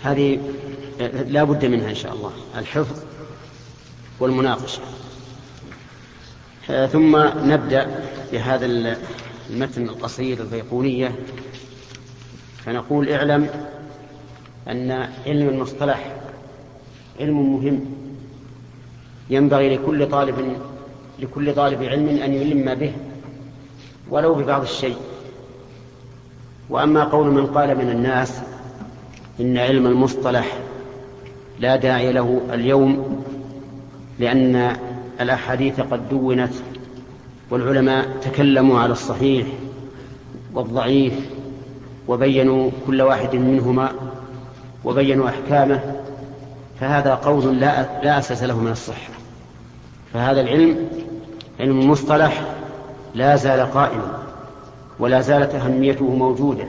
هذه لا بد منها إن شاء الله، الحفظ والمناقشة. ثم نبدأ بهذا المتن القصير البيقونية. فنقول: اعلم أن علم المصطلح علم مهم، ينبغي لكل طالب علم أن يلم به ولو ببعض الشيء. وأما قول من قال من الناس إن علم المصطلح لا داعي له اليوم لأن الأحاديث قد دونت والعلماء تكلموا على الصحيح والضعيف وبينوا كل واحد منهما وبينوا أحكامه، فهذا قول لا أساس له من الصحة. فهذا العلم، علم المصطلح، لا زال قائما ولا زالت أهميته موجودة.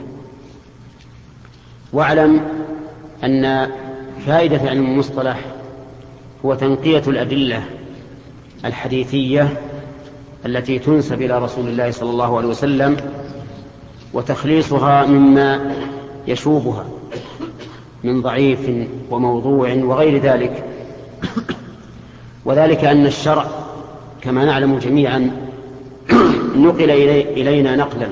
واعلم أن فائدة علم المصطلح هو تنقية الأدلة الحديثية التي تنسب إلى رسول الله صلى الله عليه وسلم وتخليصها مما يشوبها من ضعيف وموضوع وغير ذلك. وذلك أن الشرع كما نعلم جميعا نقل إلينا نقلا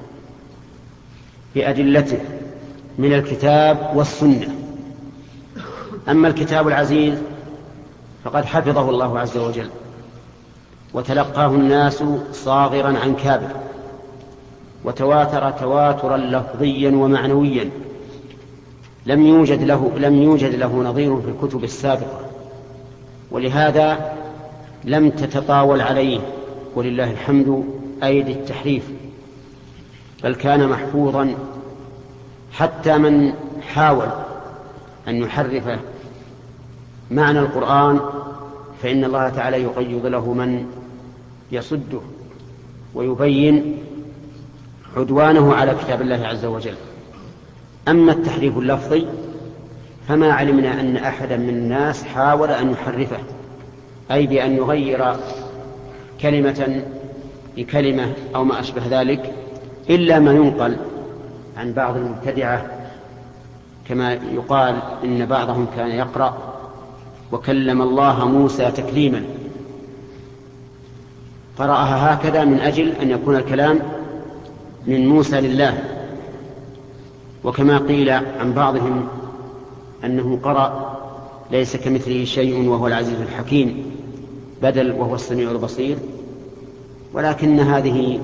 بأدلته من الكتاب والسنة. أما الكتاب العزيز فقد حفظه الله عز وجل وتلقاه الناس صاغرا عن كابر، وتواتر تواترا لفظيا ومعنويا لم يوجد له نظير في الكتب السابقة، ولهذا لم تتطاول عليه ولله الحمد أيدي التحريف، بل كان محفوظا. حتى من حاول أن يحرف معنى القرآن فإن الله تعالى يقيض له من يصده ويبين عدوانه على كتاب الله عز وجل. أما التحريف اللفظي فما علمنا أن أحدا من الناس حاول أن يحرفه، أي بأن يغير كلمة بكلمة أو ما أشبه ذلك، إلا ما ينقل عن بعض المبتدعة، كما يقال إن بعضهم كان يقرأ: وكلم الله موسى تكليما، قرأها هكذا من أجل أن يكون الكلام من موسى لله. وكما قيل عن بعضهم أنه قرأ ليس كمثله شيء وهو العزيز الحكيم بدل وهو السميع البصير. ولكن هذه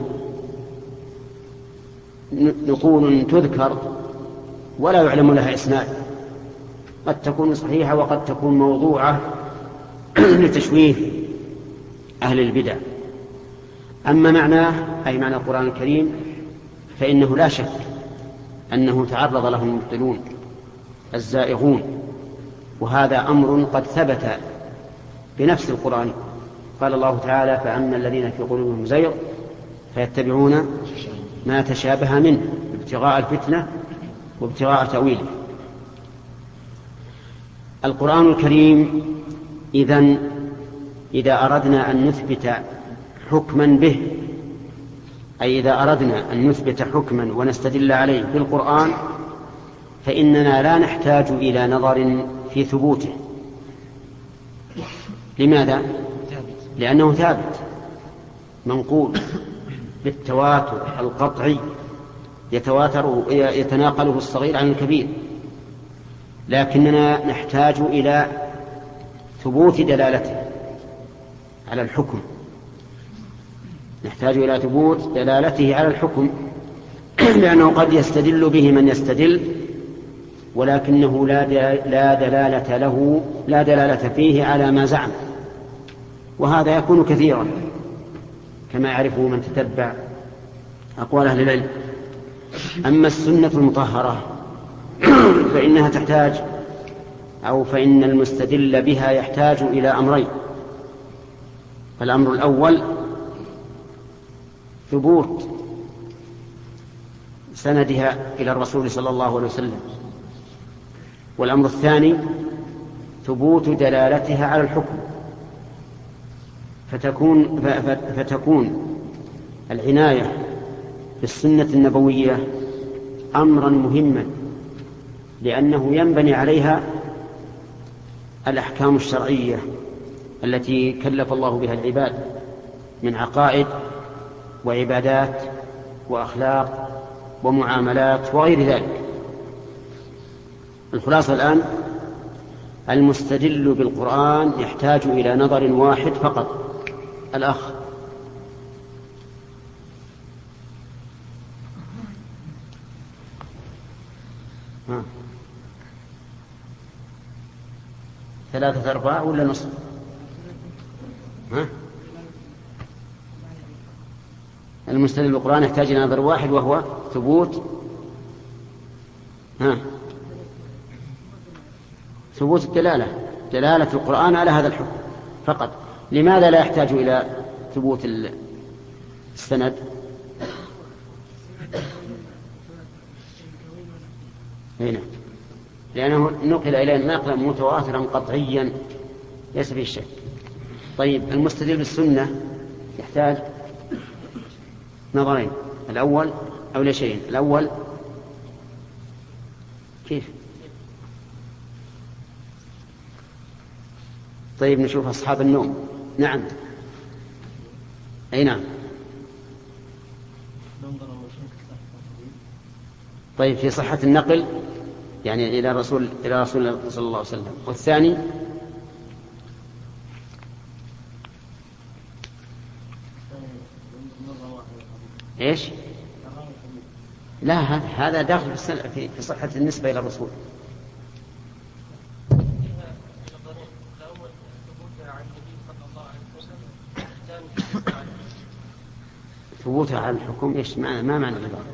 نقول تذكر ولا يعلم لها إسناد، قد تكون صحيحة وقد تكون موضوعة لتشويه أهل البدع. أما معناه أي معنى القرآن الكريم فإنه لا شك أنه تعرض له المبطلون الزائغون، وهذا أمر قد ثبت بنفس القرآن. قال الله تعالى: فأما الذين في قلوبهم زيغ فيتبعون ما تشابه منه ابتغاء الفتنة وابتغاء تأويله. القرآن الكريم إذا أردنا أن نثبت حكما به، أي إذا أردنا أن نثبت حكما ونستدل عليه بالقرآن، فإننا لا نحتاج إلى نظر في ثبوته. لماذا؟ لأنه ثابت منقول بالتواتر القطعي يتناقله الصغير عن الكبير. لكننا نحتاج إلى ثبوت دلالته على الحكم، نحتاج إلى ثبوت دلالته على الحكم، لأنه قد يستدل به من يستدل ولكنه لا دلالة فيه على ما زعم، وهذا يكون كثيرا كما يعرفه من تتبع أقوال أهل العلم. أما السنة المطهرة فإنها تحتاج فإن المستدل بها يحتاج إلى أمرين: الأمر الأول ثبوت سندها إلى الرسول صلى الله عليه وسلم، والأمر الثاني ثبوت دلالتها على الحكم. فتكون العناية بالسنة النبوية أمرا مهما لأنه ينبني عليها الأحكام الشرعية التي كلف الله بها العباد من عقائد وعبادات وأخلاق ومعاملات وغير ذلك. الخلاصة الآن: المستدل بالقرآن يحتاج إلى نظر واحد فقط. الأخ. ثلاثة أرباع ولا نصف؟ المستدل بالقرآن يحتاج إلى نظر واحد وهو ثبوت الدلالة، دلالة القرآن على هذا الحكم فقط. لماذا لا يحتاج إلى ثبوت السند؟ هنا لأنه نقل إلينا نقلا متواترا قطعيا ليس فيه شك. طيب المستدل بالسنة يحتاج نظرين: الأول أو لا شيء. الأول كيف؟ طيب نشوف أصحاب النوم. نعم. أي نعم. طيب في صحة النقل يعني إلى رسول الله صلى الله عليه وسلم. والثاني إيش؟ لا هذا داخل في صحة النسبة إلى الرسول. ثبوتها على الحكم إيش؟ ما معنى العبارة؟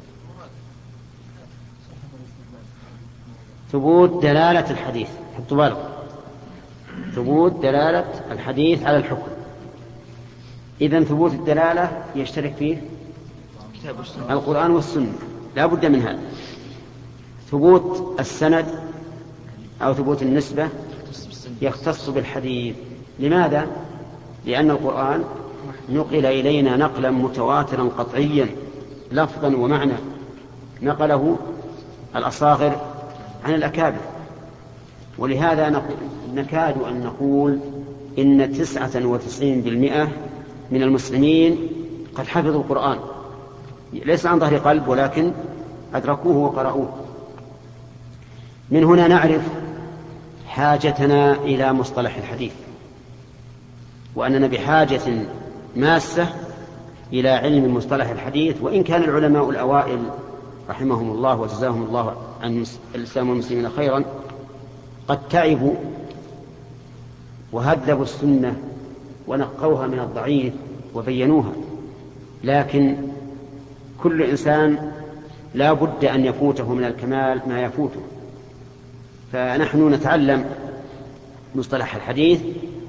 ثبوت دلالة الحديث. حطوا بالكم: ثبوت دلالة الحديث على الحكم. إذن ثبوت الدلالة يشترك فيه القرآن والسنة، لا بد من هذا. ثبوت السند أو ثبوت النسبة يختص بالحديث. لماذا؟ لأن القرآن نقل إلينا نقلا متواترا قطعيا لفظا ومعنى، نقله الأصاغر عن الأكابر. ولهذا نكاد أن نقول إن 99% من المسلمين قد حفظوا القرآن، ليس عن ظهر قلب ولكن أدركوه وقرأوه. من هنا نعرف حاجتنا إلى مصطلح الحديث، وأننا بحاجة ماسة إلى علم مصطلح الحديث. وإن كان العلماء الأوائل رحمهم الله وجزاهم الله عن الإسلام والمسلمين خيرا قد تعبوا وهذبوا السنة ونقوها من الضعيف وبينوها، لكن كل إنسان لا بد أن يفوته من الكمال ما يفوته. فنحن نتعلم مصطلح الحديث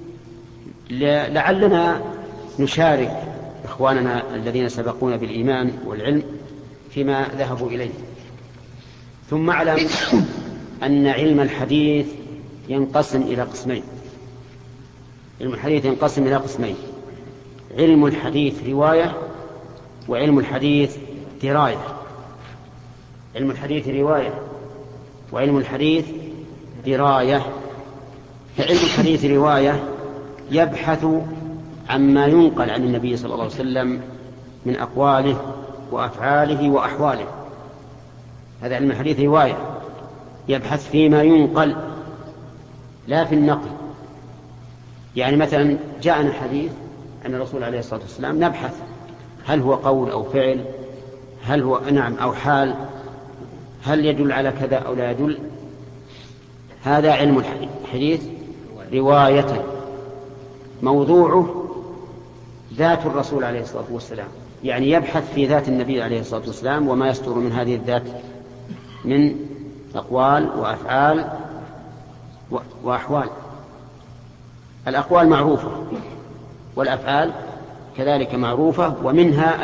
لعلنا نشارك إخواننا الذين سبقونا بالإيمان والعلم فيما ذهبوا إليه. ثم اعلم أن علم الحديث ينقسم إلى قسمين. علم الحديث ينقسم إلى قسمين: علم الحديث رواية، وعلم الحديث دراية. علم الحديث رواية وعلم الحديث دراية. فعلم الحديث رواية يبحث عما ينقل عن النبي صلى الله عليه وسلم من أقواله وأفعاله وأحواله. هذا علم الحديث رواية، يبحث فيما ينقل لا في النقل. يعني مثلا جاءنا حديث عن الرسول عليه الصلاة والسلام، نبحث هل هو قول أو فعل، هل هو نعم أو حال، هل يدل على كذا أو لا يدل. هذا علم الحديث رواية، موضوعه ذات الرسول عليه الصلاة والسلام، يعني يبحث في ذات النبي عليه الصلاة والسلام وما يصدر من هذه الذات من أقوال وأفعال وأحوال. الأقوال معروفة والأفعال كذلك معروفة، ومنها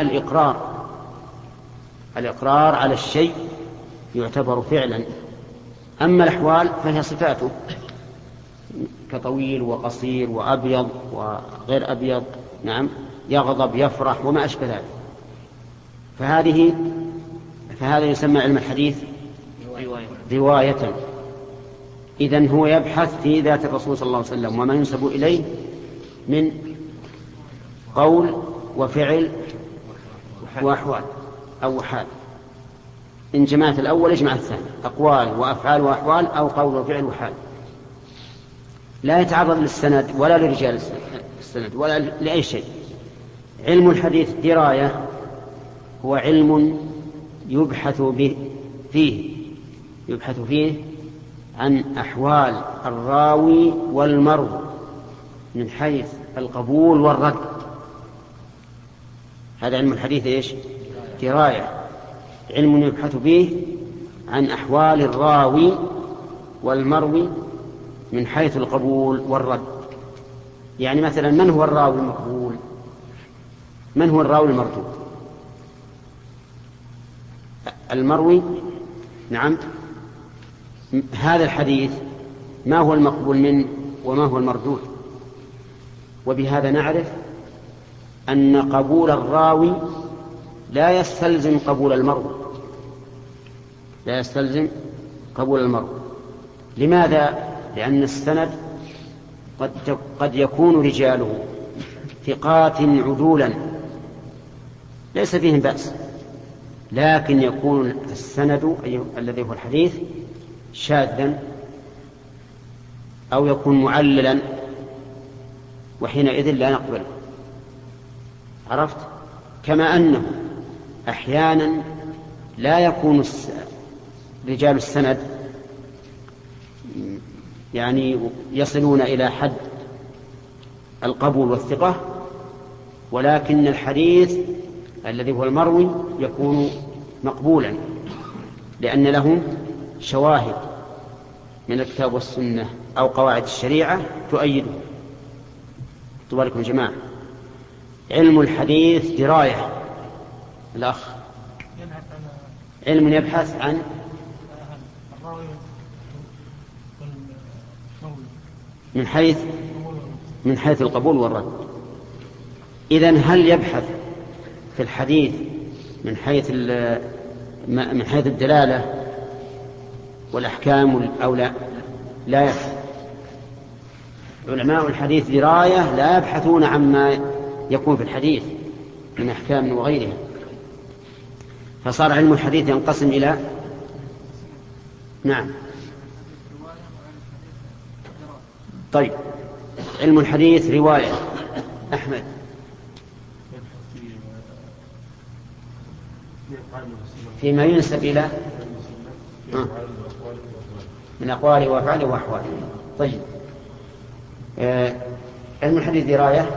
الإقرار على الشيء يعتبر فعلا. أما الأحوال فهي صفاته كطويل وقصير وأبيض وغير أبيض، نعم، يغضب يفرح وما أشبه ذلك. فهذا يسمى علم الحديث رواية. رواية. إذن هو يبحث في ذات الرسول صلى الله عليه وسلم وما ينسب إليه من قول وفعل وأحوال أو حال. إن جمعت الأول اجمع الثاني، أقوال وأفعال وأحوال أو قول وفعل وحال. لا يتعرض للسند ولا لرجال السند ولا لأي شيء. علم الحديث دراية، هو علم يبحث فيه عن أحوال الراوي والمروي من حيث القبول والرد. هذا علم الحديث إيش؟ دراية، علم يبحث فيه عن أحوال الراوي والمروي من حيث القبول والرد. يعني مثلا من هو الراوي المقبول؟ من هو الراوي المردود؟ المروي، نعم، هذا الحديث ما هو المقبول منه وما هو المردود. وبهذا نعرف أن قبول الراوي لا يستلزم قبول المروي، لا يستلزم قبول المروي. لماذا؟ لأن السند قد يكون رجاله ثقات عدولا ليس فيهم بأس، لكن يكون السند الذي هو الحديث شاذا أو يكون معللا، وحينئذ لا نقبله. عرفت؟ كما أنه أحيانا لا يكون رجال السند يعني يصلون إلى حد القبول والثقة، ولكن الحديث الذي هو المروي يكون مقبولا لأن له شواهد من الكتاب والسنة أو قواعد الشريعة تؤيده. تبارك يا جماعة. علم الحديث دراية. الأخ علم يبحث عن من حيث القبول والرد. إذن هل يبحث في الحديث من حيث الدلالة والأحكام أو لا؟ لا يبحث. علماء الحديث دراية لا يبحثون عما يكون في الحديث من أحكام وغيرها. فصار علم الحديث ينقسم إلى نعم. طيب، علم الحديث رواية. أحمد فيما ينسب إلى من أقوال وأفعال وأحوال. طيب، علم الحديث دراية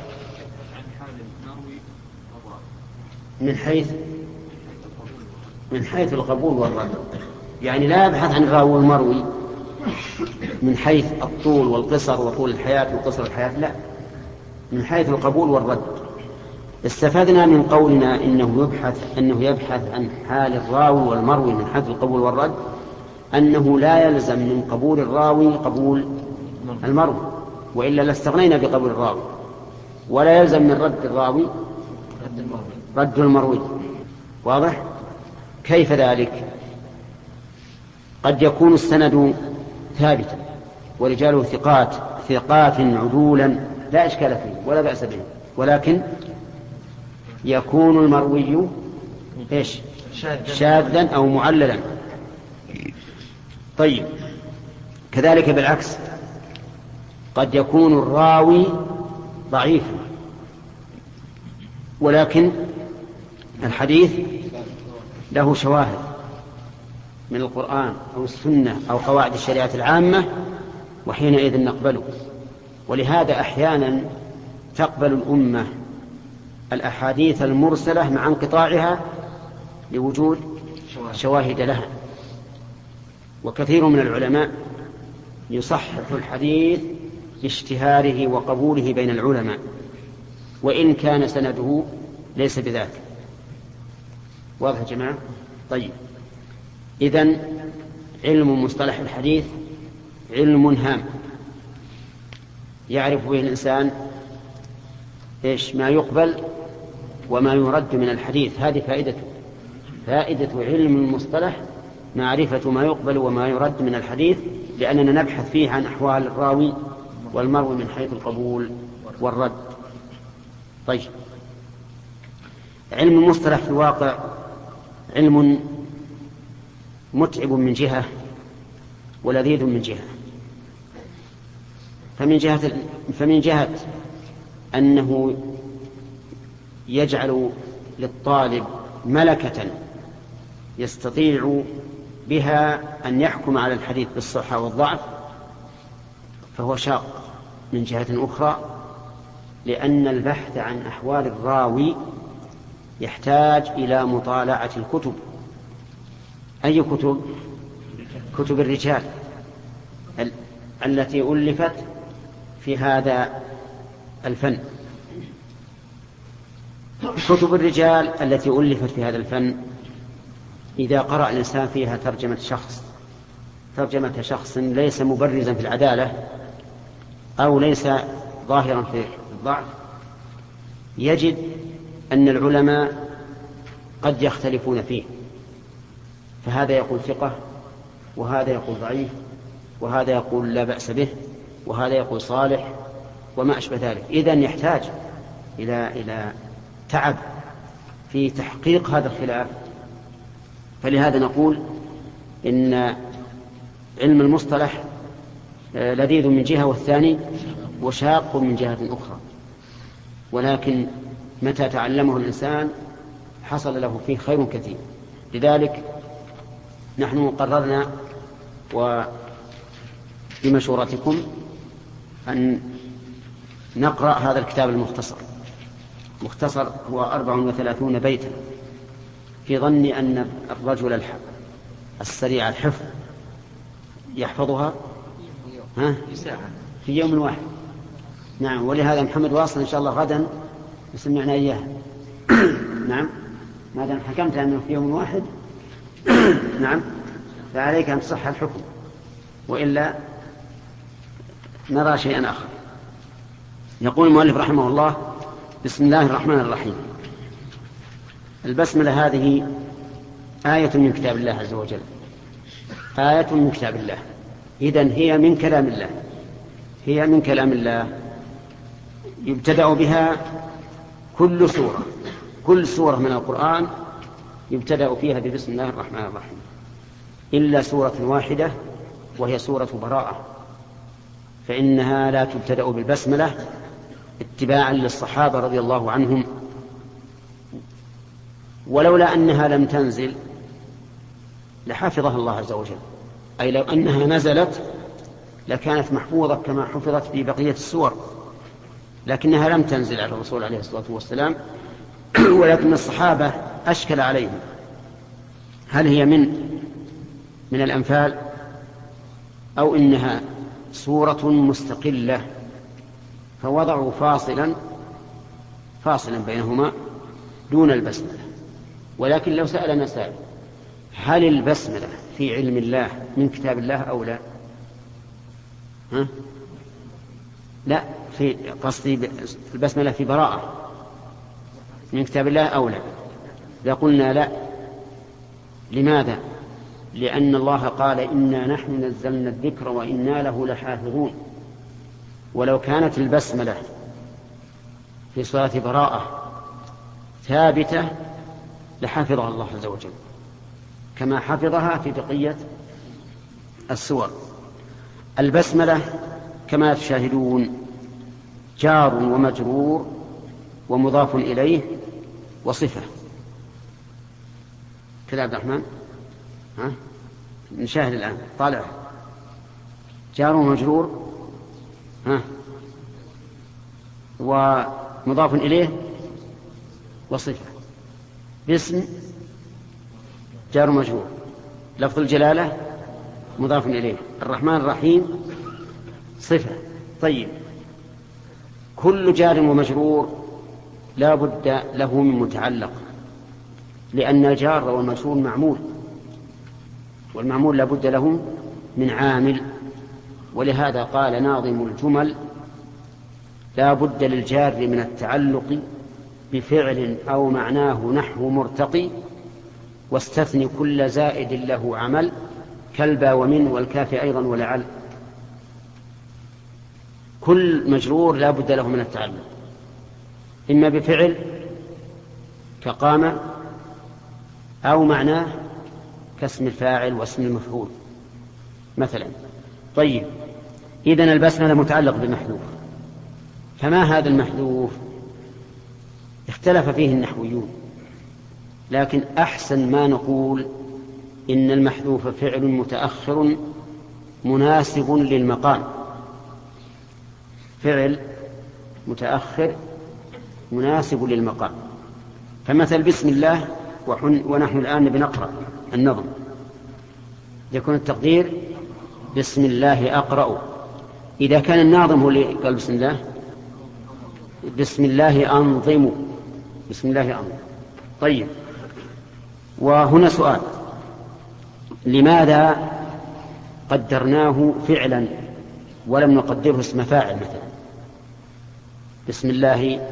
من حيث القبول والرد. يعني لا يبحث عن الراوي والمروي من حيث الطول والقصر وطول الحياة وقصر الحياة، لا، من حيث القبول والرد. استفدنا من قولنا أنه يبحث عن حال الراوي والمروي من حيث القبول والرد أنه لا يلزم من قبول الراوي قبول المروي، وإلا لاستغنينا بقبول الراوي، ولا يلزم من رد الراوي رد المروي. واضح؟ كيف ذلك؟ قد يكون السند ثابتا ورجاله ثقات عدولا لا إشكال فيه ولا بأس به، ولكن يكون المروي شاذا أو معللا. طيب، كذلك بالعكس قد يكون الراوي ضعيفا ولكن الحديث له شواهد من القرآن أو السنة أو قواعد الشريعة العامة، وحينئذ نقبله. ولهذا أحيانا تقبل الأمة الأحاديث المرسلة مع انقطاعها لوجود شواهد لها. وكثير من العلماء يصحح الحديث باشتهاره وقبوله بين العلماء وإن كان سنده ليس بذاك. واضح يا جماعة؟ طيب، إذن علم مصطلح الحديث علم هام يعرف به الإنسان ما يقبل وما يرد من الحديث. هذه فائدة علم المصطلح معرفة ما يقبل وما يرد من الحديث، لأننا نبحث فيه عن أحوال الراوي والمروي من حيث القبول والرد. طيب، علم المصطلح في الواقع علم متعب من جهة ولذيذ من جهة. فمن جهة أنه يجعل للطالب ملكة يستطيع بها أن يحكم على الحديث بالصحة والضعف، فهو شاق. من جهة أخرى، لأن البحث عن أحوال الراوي يحتاج إلى مطالعة الكتب. أي كتب؟ كتب الرجال التي ألفت في هذا الفن. كتب الرجال التي ألفت في هذا الفن إذا قرأ الإنسان فيها ترجمة شخص ليس مبرزا في العدالة أو ليس ظاهرا في الضعف، يجد أن العلماء قد يختلفون فيه، فهذا يقول ثقة، وهذا يقول ضعيف، وهذا يقول لا بأس به، وهذا يقول صالح، وما أشبه ذلك. إذن يحتاج إلى تعب في تحقيق هذا الخلاف. فلهذا نقول إن علم المصطلح لذيذ من جهة والثاني وشاق من جهة أخرى، ولكن متى تعلمه الإنسان حصل له فيه خير كثير. لذلك نحن قررنا وبمشورتكم أن نقرأ هذا الكتاب المختصر هو 34 بيتا، في ظن أن الرجل السريع الحفظ يحفظها في يوم واحد. نعم، ولهذا محمد واصل إن شاء الله غدا يسمعنا إياها. نعم، ما دام حكمت أنه في يوم واحد نعم، فعليك أن تصح الحكم، وإلا نرى شيئا آخر. يقول المؤلف رحمه الله: بسم الله الرحمن الرحيم. البسملة هذه آية من كتاب الله عز وجل، آية من كتاب الله، إذن هي من كلام الله، هي من كلام الله يبتدأ بها كل سورة من القرآن يبتدأ فيها ببسم الله الرحمن الرحيم، إلا سورة واحدة وهي سورة براءة، فإنها لا تبتدأ بالبسملة اتباعا للصحابة رضي الله عنهم، ولولا أنها لم تنزل لحفظها الله عز وجل، أي لو أنها نزلت لكانت محفوظة كما حفظت في بقية السور، لكنها لم تنزل على الرسول عليه الصلاة والسلام. ولكن الصحابة أشكل عليهم هل هي من الأنفال أو إنها سورة مستقلة، فوضعوا فاصلا بينهما دون البسملة. ولكن لو سألنا سائل: هل البسملة في علم الله من كتاب الله أو لا؟ لا، في قصدي البسملة في براءة من كتاب الله أو لا؟ لقلنا لا. لماذا؟ لأن الله قال: إنا نحن نزلنا الذكر وإنا له لحافظون. ولو كانت البسملة في سورة براءة ثابتة لحفظها الله عز وجل كما حفظها في بقية السور. البسملة كما تشاهدون جار ومجرور ومضاف إليه وصفة. كذا عبد الرحمن، نشاهد الآن، طالع جار ومجرور ومضاف إليه وصفة. باسم جار ومجرور، لفظ الجلالة مضاف إليه، الرحمن الرحيم صفة. طيب، كل جار ومجرور لا بد له من متعلق، لأن الجار والمجرور معمول، والمعمول لا بد له من عامل. ولهذا قال ناظم الجمل: لا بد للجار من التعلق بفعل أو معناه نحو مرتقي، واستثني كل زائد له عمل كالبا ومن والكاف أيضا ولعل. كل مجرور لا بد له من التعلق إما بفعل كقام أو معناه كاسم الفاعل واسم المفعول مثلا. طيب، إذن البسملة متعلق بمحذوف، فما هذا المحذوف؟ اختلف فيه النحويون، لكن أحسن ما نقول إن المحذوف فعل متأخر مناسب للمقام، فعل متأخر مناسب للمقام. فمثل بسم الله ونحن الآن بنقرأ النظم يكون التقدير بسم الله أقرأ. إذا كان الناظم هو اللي قال بسم الله، بسم الله أنظم، بسم الله أنظم. طيب، وهنا سؤال: لماذا قدرناه فعلا ولم نقدره اسم فاعل مثلا؟ بسم الله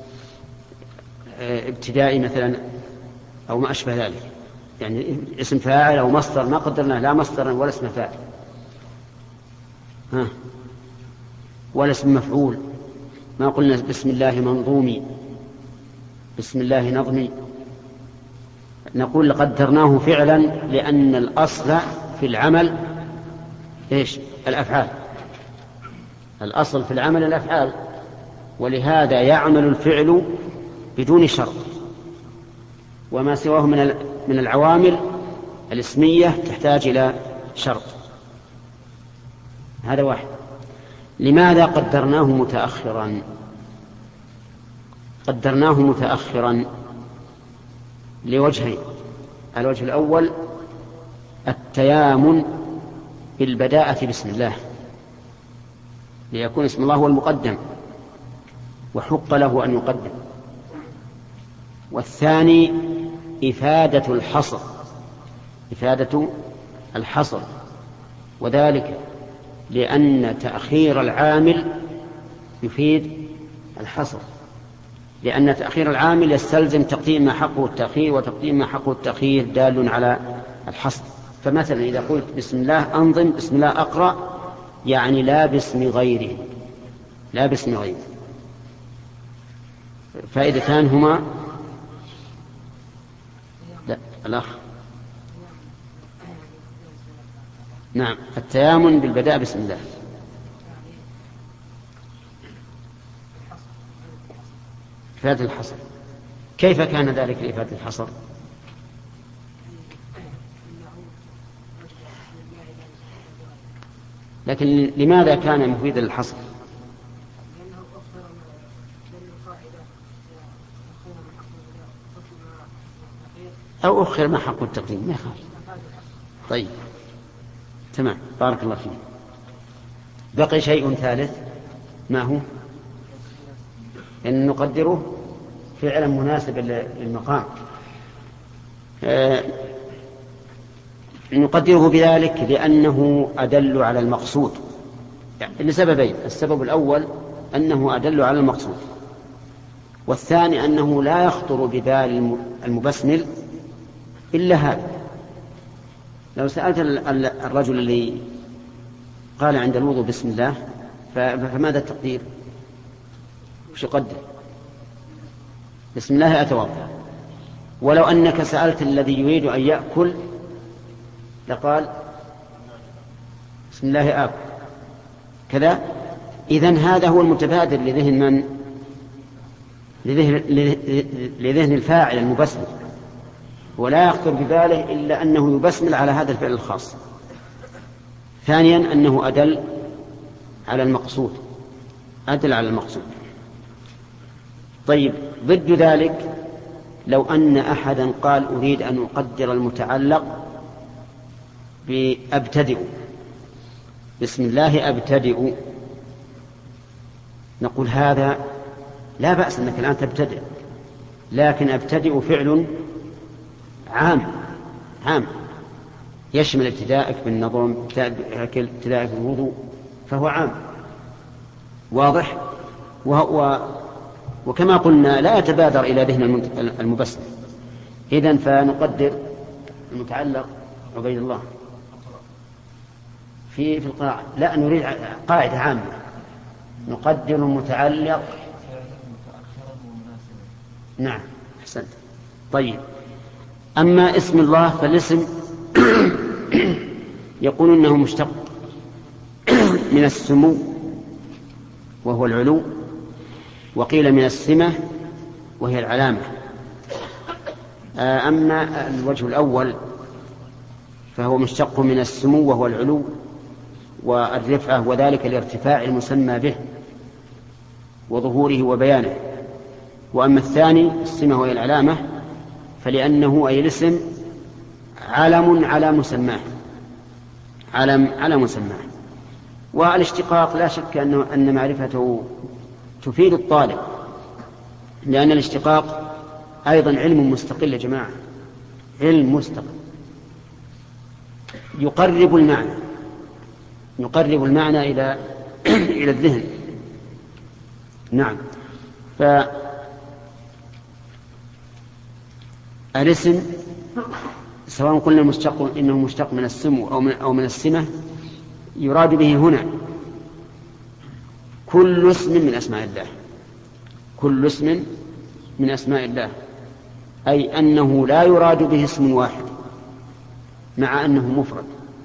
ابتدائي مثلا أو ما أشبه ذلك، يعني اسم فاعل أو مصدر ما قدرناه لا مصدرا ولا اسم فاعل ولا اسم مفعول، ما قلنا بسم الله منظومي، بسم الله نظمي. نقول قدرناه فعلا لأن الأصل في العمل إيش؟ الأفعال، الأصل في العمل الأفعال، ولهذا يعمل الفعل بدون شرط، وما سواه من العوامل الاسمية تحتاج إلى شرط. هذا واحد. لماذا قدرناه متأخرا؟ قدرناه متأخرا لوجهين: الوجه الأول التيامن بالبداءة بسم الله، ليكون اسم الله هو المقدم وحق له أن يقدم. والثاني إفادة الحصر، إفادة الحصر، وذلك لأن تأخير العامل يفيد الحصر، لأن تأخير العامل يستلزم تقديم ما حقه التأخير، وتقديم ما حقه التأخير دال على الحصر. فمثلا إذا قلت بسم الله أنظم، بسم الله أقرأ، يعني لا باسم غيره، لا باسم غيره. فائدتان هما: لا الأخ نعم، التيامن بالبداء بسم الله. إفادة الحصر، كيف كان ذلك لإفادة الحصر؟ لكن لماذا كان مفيدا للحصر؟ أو أخر ما حق التقديم، ما يخالف. طيب تمام، بارك الله فيك. بقي شيء ثالث، ما هو؟ أن نقدره فعلا مناسبا للمقام. نقدره بذلك لأنه أدل على المقصود، يعني لسببين: السبب الأول أنه أدل على المقصود، والثاني أنه لا يخطر ببال المبسمل إلا هذا. لو سألت الرجل اللي قال عند الوضوء بسم الله، فماذا التقدير؟ وش يقدر؟ بسم الله أتوضأ. ولو أنك سألت الذي يريد أن يأكل لقال بسم الله آكل كذا. إذن هذا هو المتبادر لذهن من؟ لذهن الفاعل المبسمل، ولا يخطر بباله إلا أنه يبسمل على هذا الفعل الخاص. ثانيا أنه أدل على المقصود، أدل على المقصود. طيب، ضد ذلك لو أن أحدا قال أريد أن أقدر المتعلق بأبتدئ، بسم الله أبتدئ، نقول هذا لا بأس أنك الآن تبتدئ، لكن أبتدئ فعل عام يشمل ابتدائك بالنظم، ابتدائك بالوضوء، فهو عام واضح. وكما قلنا لا يتبادر إلى ذهن المبسم. إذن فنقدر المتعلق عبيد الله في القراءة. لا، نريد قاعدة عامة نقدر المتعلق. نعم أحسنت. طيب، أما اسم الله فالاسم يقول إنه مشتق من السمو وهو العلو، وقيل من السمة وهي العلامة. أما الوجه الأول فهو مشتق من السمو وهو العلو والرفعة، وذلك لارتفاع المسمى به وظهوره وبيانه. وأما الثاني السمة وهي العلامة فلأنه أي الاسم علم على مسماه، علم على مسماه. والاشتقاق لا شك أن معرفته تفيد الطالب، لأن الاشتقاق أيضا علم مستقل يا جماعة، علم مستقل يقرب المعنى إلى الذهن. نعم. فالاسم سواء قلنا مشتق إنه مشتق من السمو أو من السمة، يراد به هنا كل اسم من أسماء الله، كل اسم من أسماء الله، أي أنه لا يراد به اسم واحد مع أنه مفرد.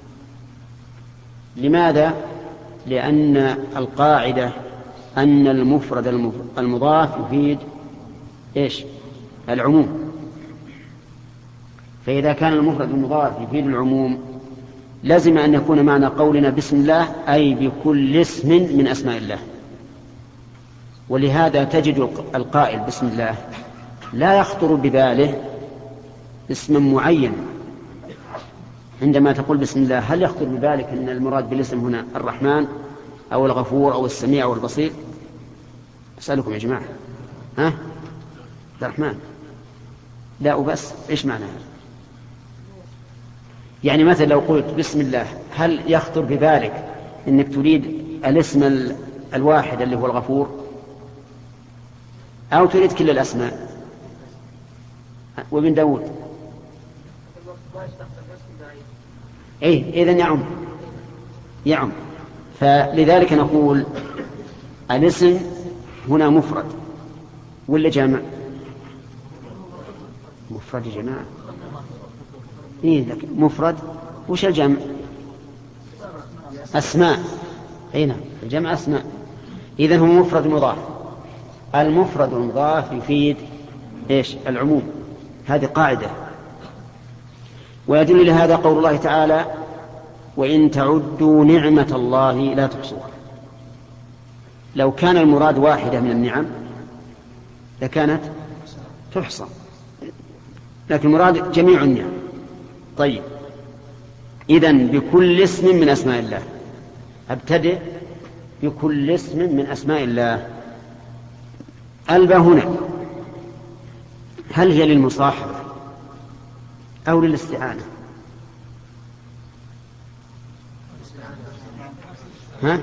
لماذا؟ لأن القاعدة أن المفرد المضاف يفيد إيش؟ العموم. فإذا كان المفرد المضاف يفيد العموم لازم أن يكون معنى قولنا بسم الله أي بكل اسم من أسماء الله. ولهذا تجد القائل بسم الله لا يخطر بباله اسم معين. عندما تقول بسم الله هل يخطر ببالك أن المراد بالاسم هنا الرحمن أو الغفور أو السميع أو البصير؟ أسألكم يا جماعة، ها؟ الرحمن لا وبس، إيش معنى هذا؟ يعني مثلا لو قلت بسم الله هل يخطر ببالك أنك تريد الاسم الواحد اللي هو الغفور أو تريد كل الأسماء؟ وابن داود إذن يعم. فلذلك نقول الاسم هنا مفرد ولا جمع؟ مفرد يا جماعة. مفرد. وش الجمع؟ أسماء. نعم الجمع أسماء. إذن هو مفرد مضاف. المفرد المضاف يفيد إيش؟ العموم. هذه قاعدة. ويدل لهذا قول الله تعالى وإن تعدوا نعمة الله لا تحصوها. لو كان المراد واحدة من النعم لكانت تحصى، لكن المراد جميع النعم. طيب، إذن بكل اسم من أسماء الله. أبتدئ بكل اسم من أسماء الله. الباء هنا هل هي للمصاحبة أو للاستعانة؟ ها؟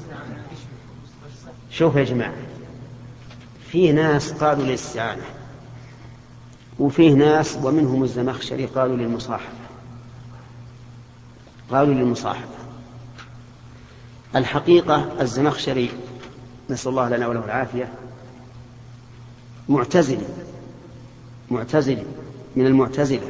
شوف يا جماعة، في ناس قالوا للاستعانة وفيه ناس ومنهم الزمخشري قالوا للمصاحبة. الحقيقة الزمخشري نسأل الله لنا وله العافية معتزلي من المعتزلة،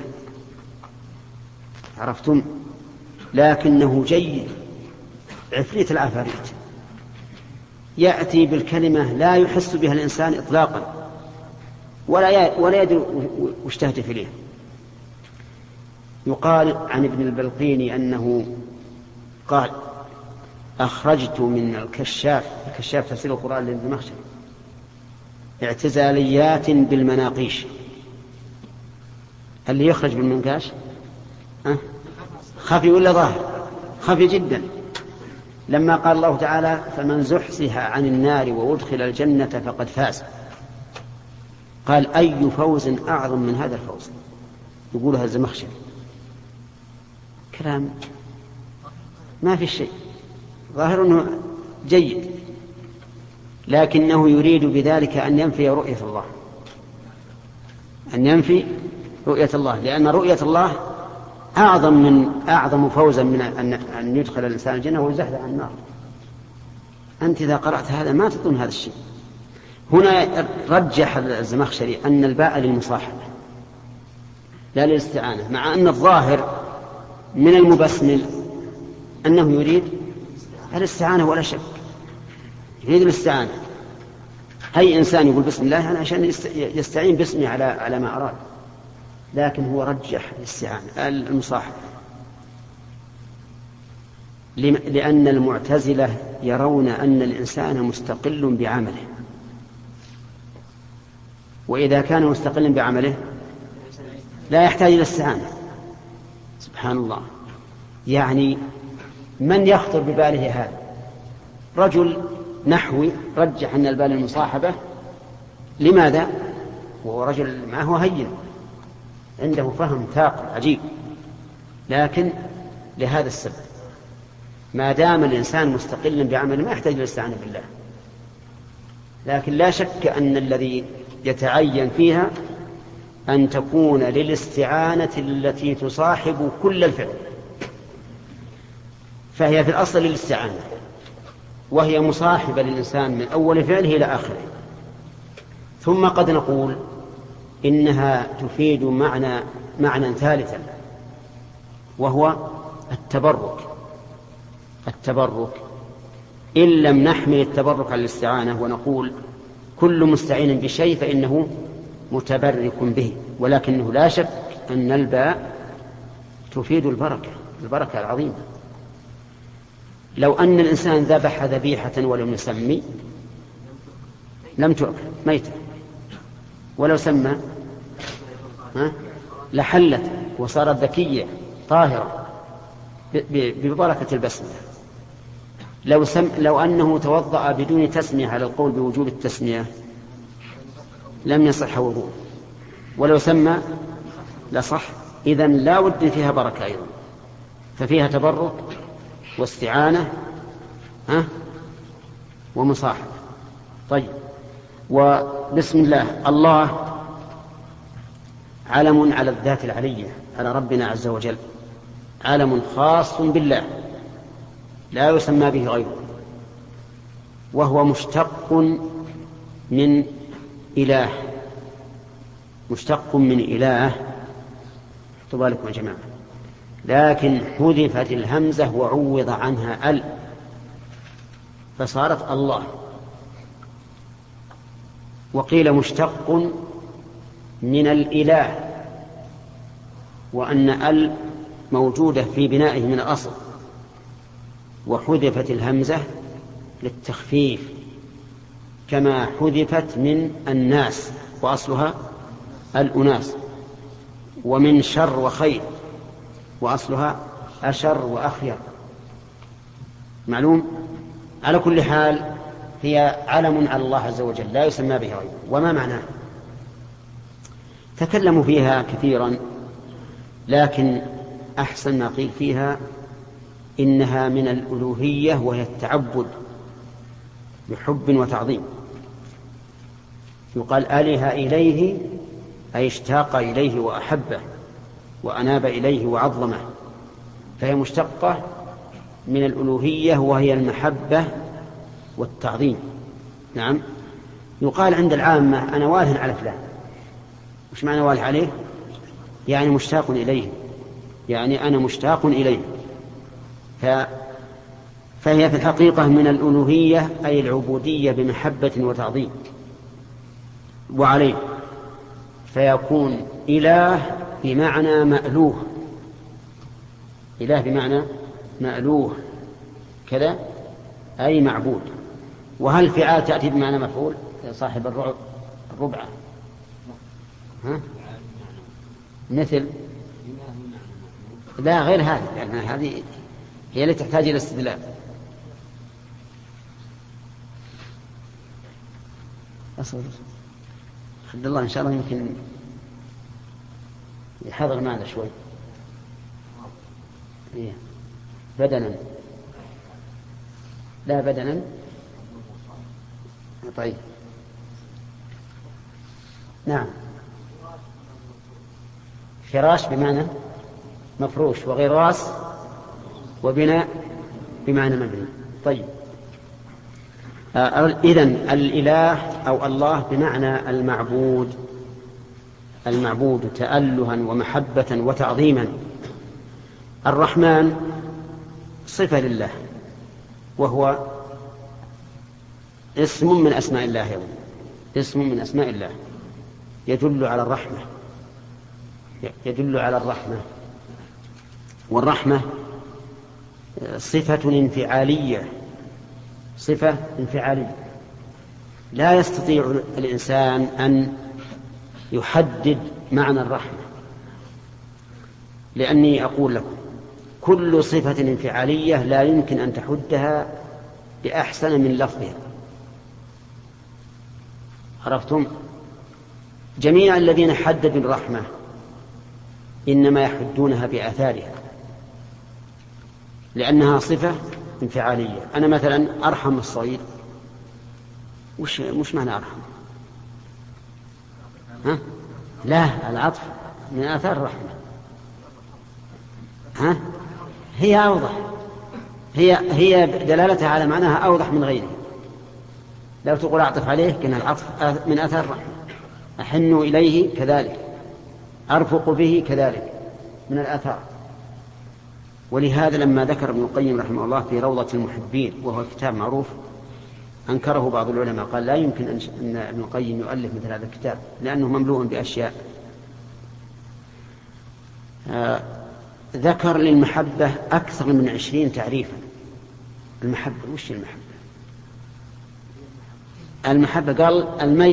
عرفتم؟ لكنه جيد عفريت العفاريت، يأتي بالكلمة لا يحس بها الإنسان إطلاقا ولا يدري وش تهدف إليه. يقال عن ابن البلقيني أنه قال أخرجت من الكشاف تفسير القرآن للزمخشري اعتزاليات بالمناقيش. اللي يخرج بالمنقاش خفي ولا ظاهر؟ خفي جدا. لما قال الله تعالى فمن زحزح عن النار وأدخل الجنة فقد فاز، قال أي فوز أعظم من هذا الفوز؟ يقولها الزمخشري. كلام ما في شيء، ظاهر أنه جيد، لكنه يريد بذلك أن ينفي رؤية الله، لأن رؤية الله أعظم فوزا من أن يدخل الإنسان الجنة ويزحزح عن النار. أنت إذا قرأت هذا ما تظن هذا الشيء. هنا رجح الزمخشري أن الباء للمصاحبة لا للاستعانة، مع أن الظاهر من المبسمل أنه يريد الاستعانة ولا شك، يريد الاستعانة. أي إنسان يقول بسم الله عشان يستعين باسمه على ما أراد، لكن هو رجح الاستعانة المصاحبة، لأن المعتزلة يرون أن الإنسان مستقل بعمله، وإذا كان مستقلا بعمله لا يحتاج إلى الاستعانة. سبحان الله، يعني من يخطر بباله هذا؟ رجل نحوي رجح أن البال المصاحبة. لماذا؟ وهو رجل معه هين، عنده فهم ثاقب عجيب، لكن لهذا السبب ما دام الإنسان مستقلا بعمله ما يحتاج إلى الاستعانة بالله. لكن لا شك أن الذي يتعين فيها أن تكون للاستعانة التي تصاحب كل الفعل، فهي في الأصل للاستعانة، وهي مصاحبة للإنسان من أول فعله إلى آخره. ثم قد نقول إنها تفيد معنى ثالثا، وهو التبرك. إن لم نحمل التبرك على الاستعانة ونقول كل مستعين بشيء فإنه متبرك به، ولكنه لا شك أن الباء تفيد البركة العظيمة. لو أن الإنسان ذبح ذبيحة ولم يسمي لم تؤكل ميتة، ولو سمى لحلت وصارت ذكية طاهرة ببركة البسمة. لو أنه توضأ بدون تسمية على القول بوجوب التسمية لم يصح وضوء، ولو سمى لصح. إذن لا ود فيها بركة أيضا، ففيها تبرك واستعانة ومصاحبة. طيب، وبسم الله علم على الذات العلية، على ربنا عز وجل، علم خاص بالله لا يسمى به غيره، وهو مشتق من إله، احطوا بالكم يا جماعة، لكن حذفت الهمزة وعوض عنها ال فصارت الله. وقيل مشتق من الإله، وأن ال موجودة في بنائه من الأصل، وحذفت الهمزة للتخفيف، كما حذفت من الناس وأصلها الأناس، ومن شر وخير وأصلها أشر وأخير. معلوم؟ على كل حال هي علم على الله عز وجل لا يسمى به غيره. وما معناه؟ تكلموا فيها كثيرا، لكن أحسن ما قيل فيها إنها من الألوهية، وهي التعبد بحب وتعظيم. يقال آله إليه أي اشتاق إليه وأحبه وأناب إليه وعظمه، فهي مشتقة من الألوهية وهي المحبة والتعظيم. نعم، يقال عند العامة أنا واله على فلان. وش معنى واله عليه؟ يعني مشتاق إليه، يعني أنا مشتاق إليه. فهي في الحقيقة من الألوهية أي العبودية بمحبة وتعظيم وعليه، فيكون إله بمعنى مألوه، إله بمعنى مألوه كذا أي معبود. وهل فعال تأتي بمعنى مفعول صاحب الربعة؟ مثل لا غير هذه، لأن هذه هي التي تحتاج إلى استدلال. عبد الله إن شاء الله يمكن يحضر معنا شوي. بدنا لا بدنا. طيب نعم، فراش بمعنى مفروش وغراس وبناء بمعنى مبني. طيب إذن الإله أو الله بمعنى المعبود تألها ومحبة وتعظيما. الرحمن صفة لله وهو اسم من أسماء الله يوم. اسم من أسماء الله يدل على الرحمة والرحمة صفة انفعالية لا يستطيع الإنسان أن يحدد معنى الرحمة، لأني أقول لكم كل صفة انفعالية لا يمكن أن تحدها بأحسن من لفظها. عرفتم؟ جميع الذين حددوا الرحمة إنما يحدونها بآثارها، لأنها صفة انفعالية. أنا مثلا أرحم الصغير، مش معنى أرحم؟ ها؟ لا، العطف من آثار الرحمة. ها؟ هي أوضح، هي دلالتها على معناها أوضح من غيره. لو تقول أعطف عليه كان العطف من آثار الرحمة. أحن إليه كذلك، أرفق به كذلك من الآثار. ولهذا لما ذكر ابن القيم رحمه الله في روضة المحبين، وهو كتاب معروف، أنكره بعض العلماء، قال لا يمكن أن ابن القيم يؤلف مثل هذا الكتاب لأنه مملوء بأشياء. ذكر للمحبة أكثر من 20 تعريفا. المحبة وش المحبة؟ المحبة قال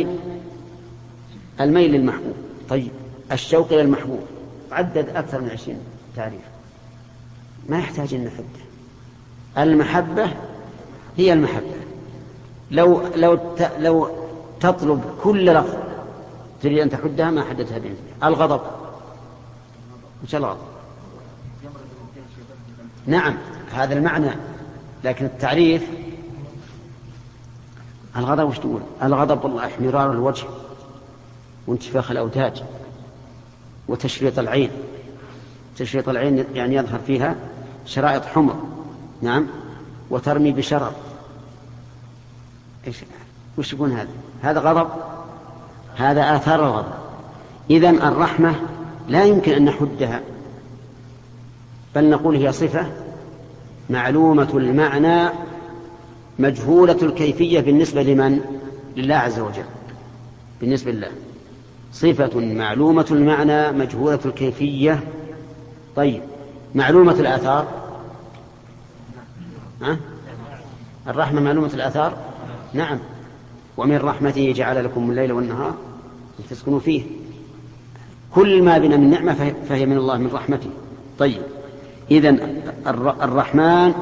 الميل للمحبوب. طيب الشوق إلى المحبوب عدد أكثر من 20 تعريف، ما يحتاج أن نحده. المحبة هي المحبة. لو تطلب كل لفظ تريد أن تحدها ما حددها بإذن. الغضب، وش الغضب؟ نعم هذا المعنى، لكن التعريف الغضب وش تقول؟ الغضب والله احمرار الوجه وانتفاخ الأوداج وتشريط العين. تشريط العين يعني يظهر فيها شرائط حمر. نعم. وترمي بشرر. وش يكون هذا غضب، هذا آثار الغضب. إذن الرحمة لا يمكن أن نحدها، بل نقول هي صفة معلومة المعنى مجهولة الكيفية. بالنسبة لمن؟ لله عز وجل. بالنسبة لله صفة معلومة المعنى مجهولة الكيفية. طيب معلومة الآثار؟ الرحمة معلومة الآثار؟ نعم. ومن رحمته جعل لكم الليل والنهار لتسكنوا فيه. كل ما بنا من نعمة فهي من الله، من رحمته. طيب إذن الرحمن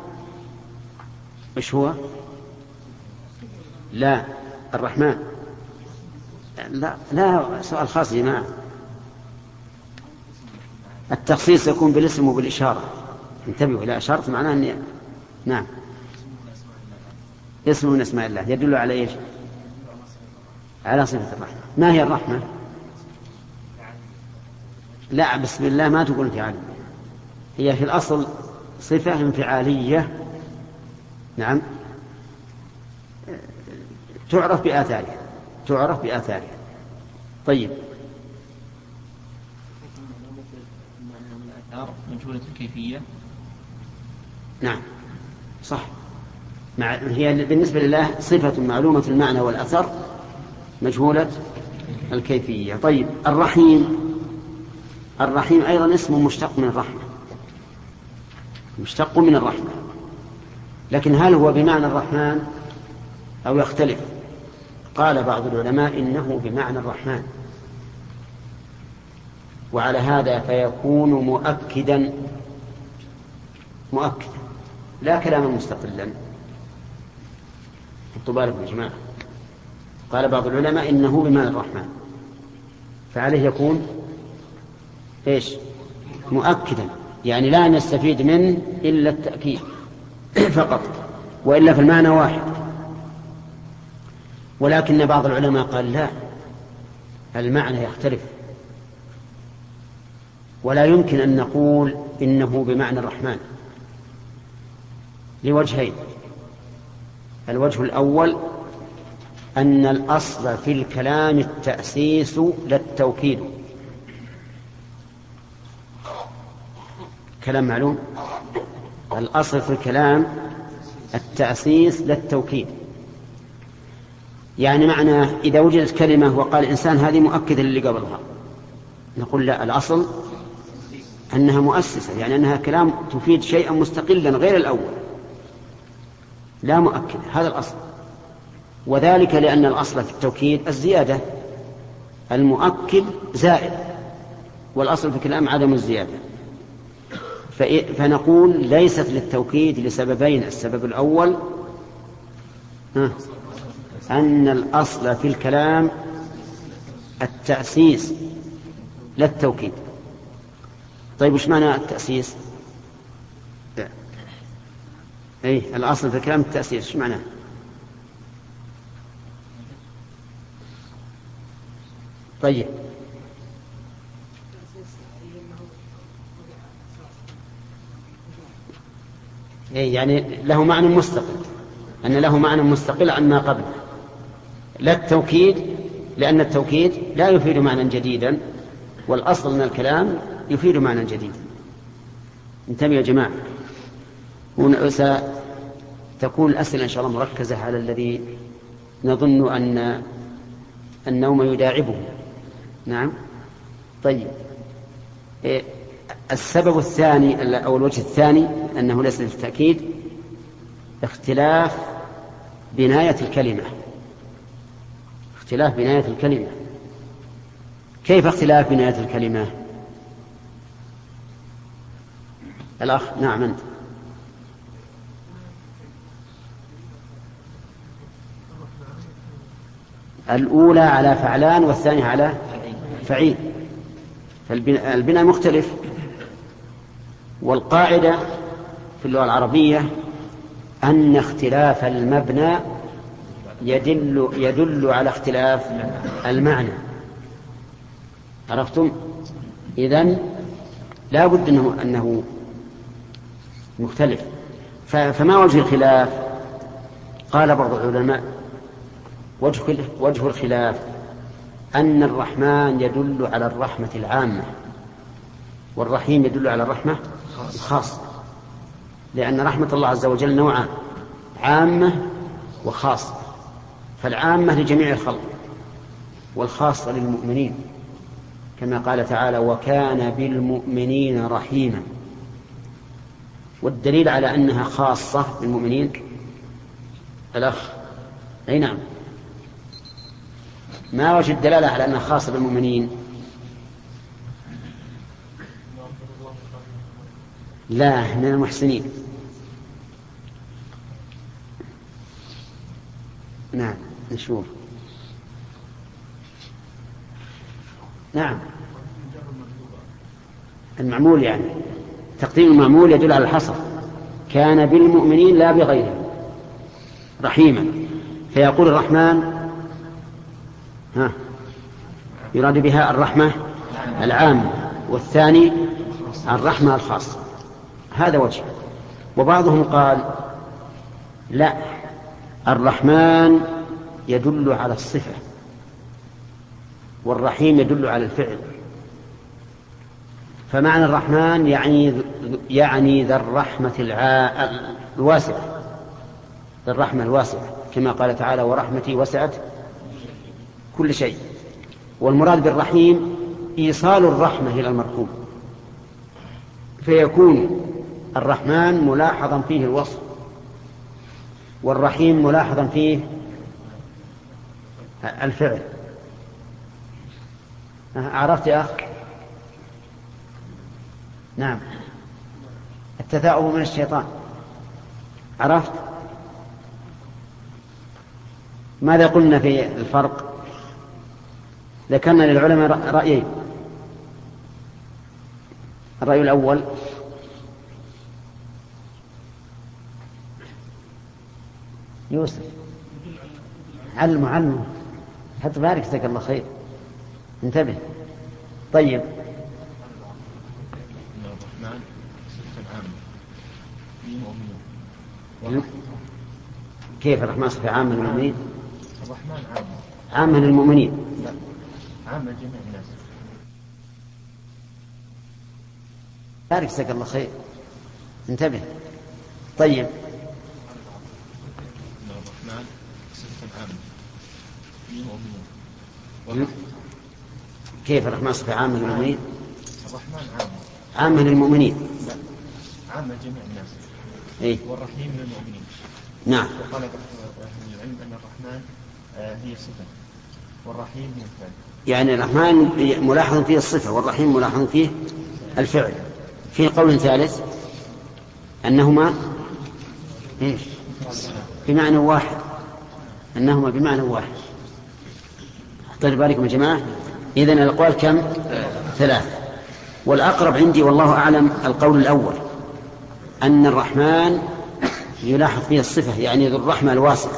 إيش هو؟ لا الرحمن لا سؤال خاص يا جماعة. التخصيص يكون بالاسم وبالإشارة. انتبهوا إلى أشارة معناه أني نعم اسم من اسماء الله يدل على إيش؟ على صفة الرحمة. ما هي الرحمة؟ لا بسم الله ما تقول انفعالية، هي في الأصل صفة انفعالية. نعم تعرف بآثارها. طيب مجهولة الكيفية. نعم صح. هي بالنسبة لله صفة معلومة المعنى والأثر مجهولة الكيفية. طيب الرحيم أيضا اسم مشتق من الرحمة، مشتق من الرحمة، لكن هل هو بمعنى الرحمن أو يختلف؟ قال بعض العلماء إنه بمعنى الرحمن، وعلى هذا فيكون مؤكدا لا كلاما مستقلا. حطوا بالكم يا جماعة. قال بعض العلماء إنه بمعنى الرحمن، فعليه يكون إيش؟ مؤكدا، يعني لا نستفيد منه إلا التأكيد فقط، وإلا في المعنى واحد. ولكن بعض العلماء قال لا، المعنى يختلف، ولا يمكن أن نقول إنه بمعنى الرحمن لوجهين. الوجه الأول أن الأصل في الكلام التأسيس لا التوكيد. كلام معلوم، الأصل في الكلام التأسيس لا التوكيد. يعني معنى إذا وجدت كلمة وقال الإنسان هذه مؤكدة للي قبلها، نقول لا، الأصل أنها مؤسسة، يعني أنها كلام تفيد شيئا مستقلا غير الأول، لا مؤكد، هذا الأصل. وذلك لأن الأصل في التوكيد الزيادة، المؤكد زائد، والأصل في الكلام عدم الزيادة. فنقول ليست للتوكيد لسببين. السبب الأول أن الأصل في الكلام التأسيس لا التوكيد. طيب وش معنى التأسيس؟ أي الأصل في الكلام التأسيس، وش معناه؟ طيب يعني له معنى مستقل، أن له معنى مستقل عن ما قبله، لا التوكيد، لأن التوكيد لا يفيد معنى جديدا، والأصل من الكلام يفيد معنى جديدا. انتبهوا يا جماعة، ستكون الأسئلة إن شاء الله مركزة على الذي نظن أن النوم يداعبه. نعم. طيب السبب الثاني أو الوجه الثاني أنه ليس للتأكيد اختلاف بناية الكلمة. اختلاف بناية الكلمة. كيف اختلاف بناية الكلمة؟ الأخ نعم أنت. الأولى على فعلان والثانية على فعيل، فالبناء مختلف. والقاعدة في اللغة العربية أن اختلاف المبنى يدل على اختلاف المعنى. عرفتم؟ إذن لا بد أنه مختلف. فما وجه الخلاف؟ قال بعض العلماء وجه الخلاف أن الرحمن يدل على الرحمة العامة، والرحيم يدل على الرحمة الخاصة، لأن رحمة الله عز وجل نوعان: عامة وخاصة. فالعامة لجميع الخلق، والخاصة للمؤمنين، كما قال تعالى: وكان بالمؤمنين رحيما. والدليل على أنها خاصة بالمؤمنين الأخ أي نعم، ما وجه الدلالة على أنها خاصة بالمؤمنين؟ لا، من المحسنين. نعم نشوف. نعم المعمول، يعني تقديم المعمول يدل على الحصر. كان بالمؤمنين لا بغيرهم رحيما، فيقول الرحمن يراد بها الرحمة العامة، والثاني الرحمة الخاصة. هذا وجه. وبعضهم قال لا، الرحمن يدل على الصفة، والرحيم يدل على الفعل. فمعنى الرحمن يعني ذا الرحمة الواسعة، ذا الرحمة الواسعة، كما قال تعالى: ورحمتي وسعت كل شيء. والمراد بالرحيم إيصال الرحمة إلى المرحوم، فيكون الرحمن ملاحظا فيه الوصف، والرحيم ملاحظا فيه الفعل. عرفت يا أخ؟ نعم. التثاؤب من الشيطان، عرفت؟ ماذا قلنا في الفرق؟ ذكرنا للعلماء رأيين. الرأي الأول يوسف علمه حتى بارك، جزاك الله خير، انتبه. طيب كيف الرحمن صفة عامة للمؤمنين؟ الرحمن عامة للمؤمنين، لا عامة جميع الناس. بارك جزاك الله خير، انتبه. طيب الرحمن صفة عامة للمؤمنين. كيف الرحمن صفة عامة للمؤمنين؟ الرحمن عامة للمؤمنين، لا عامة جميع الناس. إيه؟ والرحيم للمؤمنين. نعم. وقال أهل العلم أن الرحمن هي صفة والرحيم هي الفعل. يعني الرحمن ملاحظ فيه الصفة والرحيم ملاحظ فيه الفعل. في قول ثالث أنهما بمعنى واحد، أنهما بمعنى واحد. طيب بالكم يا جماعة، إذن الأقوال كم؟ 3. والأقرب عندي والله أعلم القول الأول، أن الرحمن يلاحظ فيه الصفة، يعني ذو الرحمة الواسعة،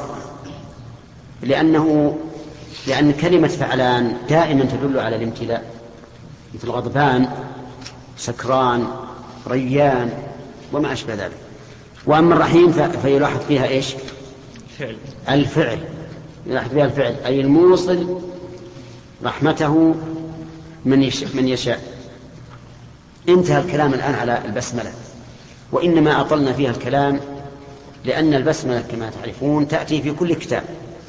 لأن كلمة فعلان دائما تدل على الامتلاء، مثل غضبان، سكران، ريان وما أشبه ذلك. وأما الرحيم فيلاحظ فيها إيش؟ الفعل، يلاحظ فيها الفعل، أي الموصل رحمته من يشاء. انتهى الكلام الآن على البسملة، وإنما أطلنا فيها الكلام لأن البسملة كما تعرفون تأتي في كل كتاب.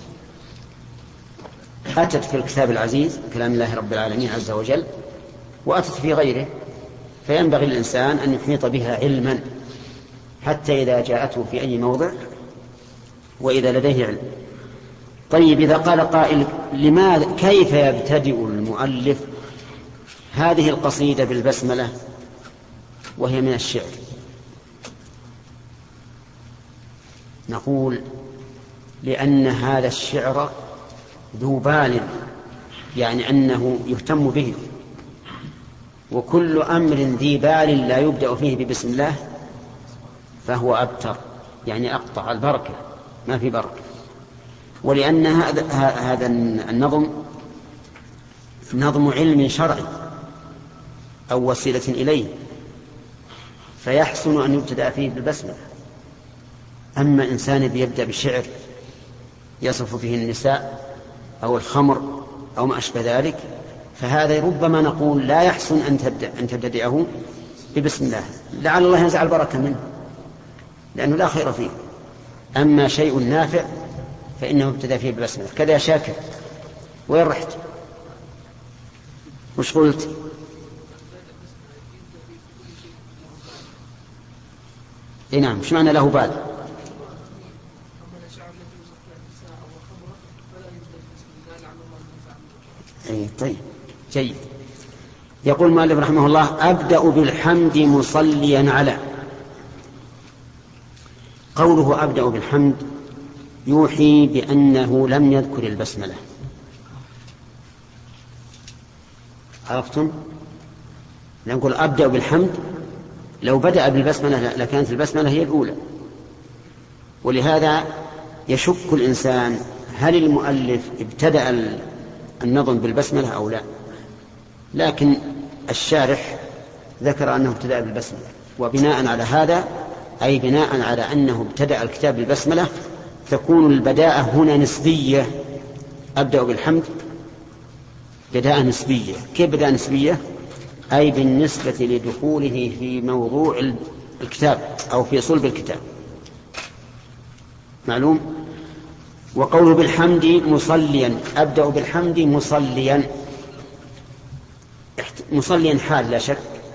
أتت في الكتاب العزيز كلام الله رب العالمين عز وجل، وأتت في غيره، فينبغي الإنسان أن يحيط بها علما حتى إذا جاءته في أي موضع وإذا لديه علم. طيب إذا قال قائل كيف يبتدئ المؤلف هذه القصيدة بالبسملة وهي من الشعر؟ نقول لأن هذا الشعر ذو بال، يعني أنه يهتم به، وكل أمر ذي بال لا يبدأ فيه ببسم الله فهو أبتر، يعني أقطع البركة، ما في بركة. ولأن هذا النظم نظم علم شرعي أو وسيلة إليه، فيحسن أن يبتدأ فيه بالبسملة. أما إنسان يبدأ بشعر يصف فيه النساء أو الخمر أو ما أشبه ذلك، فهذا ربما نقول لا يحسن أن تبتدئه ببسم الله، لعل الله ينزع البركة منه لأنه لا خير فيه. أما شيء نافع فإنه ابتدأ فيه ببسم الله. كذا يا شاكر، وين رحت؟ وش قلت؟ إيه نعم، مش معنى له بال؟ إيه طيب جيد. يقول مالك رحمه الله: أبدأ بالحمد مصليا على. قوله أبدأ بالحمد يوحي بأنه لم يذكر البسملة. عرفتم؟ نقول أبدأ بالحمد، لو بدأ بالبسملة لكانت البسملة هي الأولى. ولهذا يشك الإنسان هل المؤلف ابتدأ النظم بالبسملة أو لا، لكن الشارح ذكر أنه ابتدأ بالبسملة، وبناء على هذا أي بناء على أنه ابتدأ الكتاب بالبسملة تكون البداءة هنا نسبية. أبدأ بالحمد بداءة نسبية. كيف بداءة نسبية؟ أي بالنسبة لدخوله في موضوع الكتاب أو في صلب الكتاب، معلوم. وقوله بالحمد مصليا، أبدأ بالحمد مصليا، مصليا حال لا شك،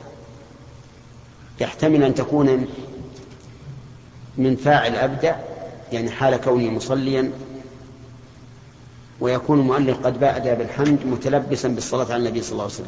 يحتمل أن تكون من فاعل أبدأ يعني حال كونه مصليا، ويكون المؤلف قد بدأ بالحمد متلبسا بالصلاة على النبي صلى الله عليه وسلم.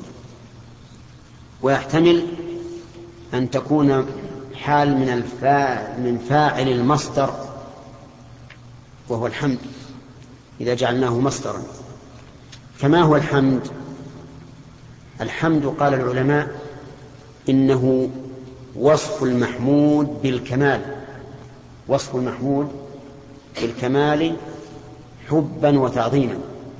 ويحتمل أن تكون حال من فاعل المصدر وهو الحمد إذا جعلناه مصدرا. فما هو الحمد؟ الحمد قال العلماء إنه وصف المحمود بالكمال، وصف المحمود بالكمال حبا وتعظيما.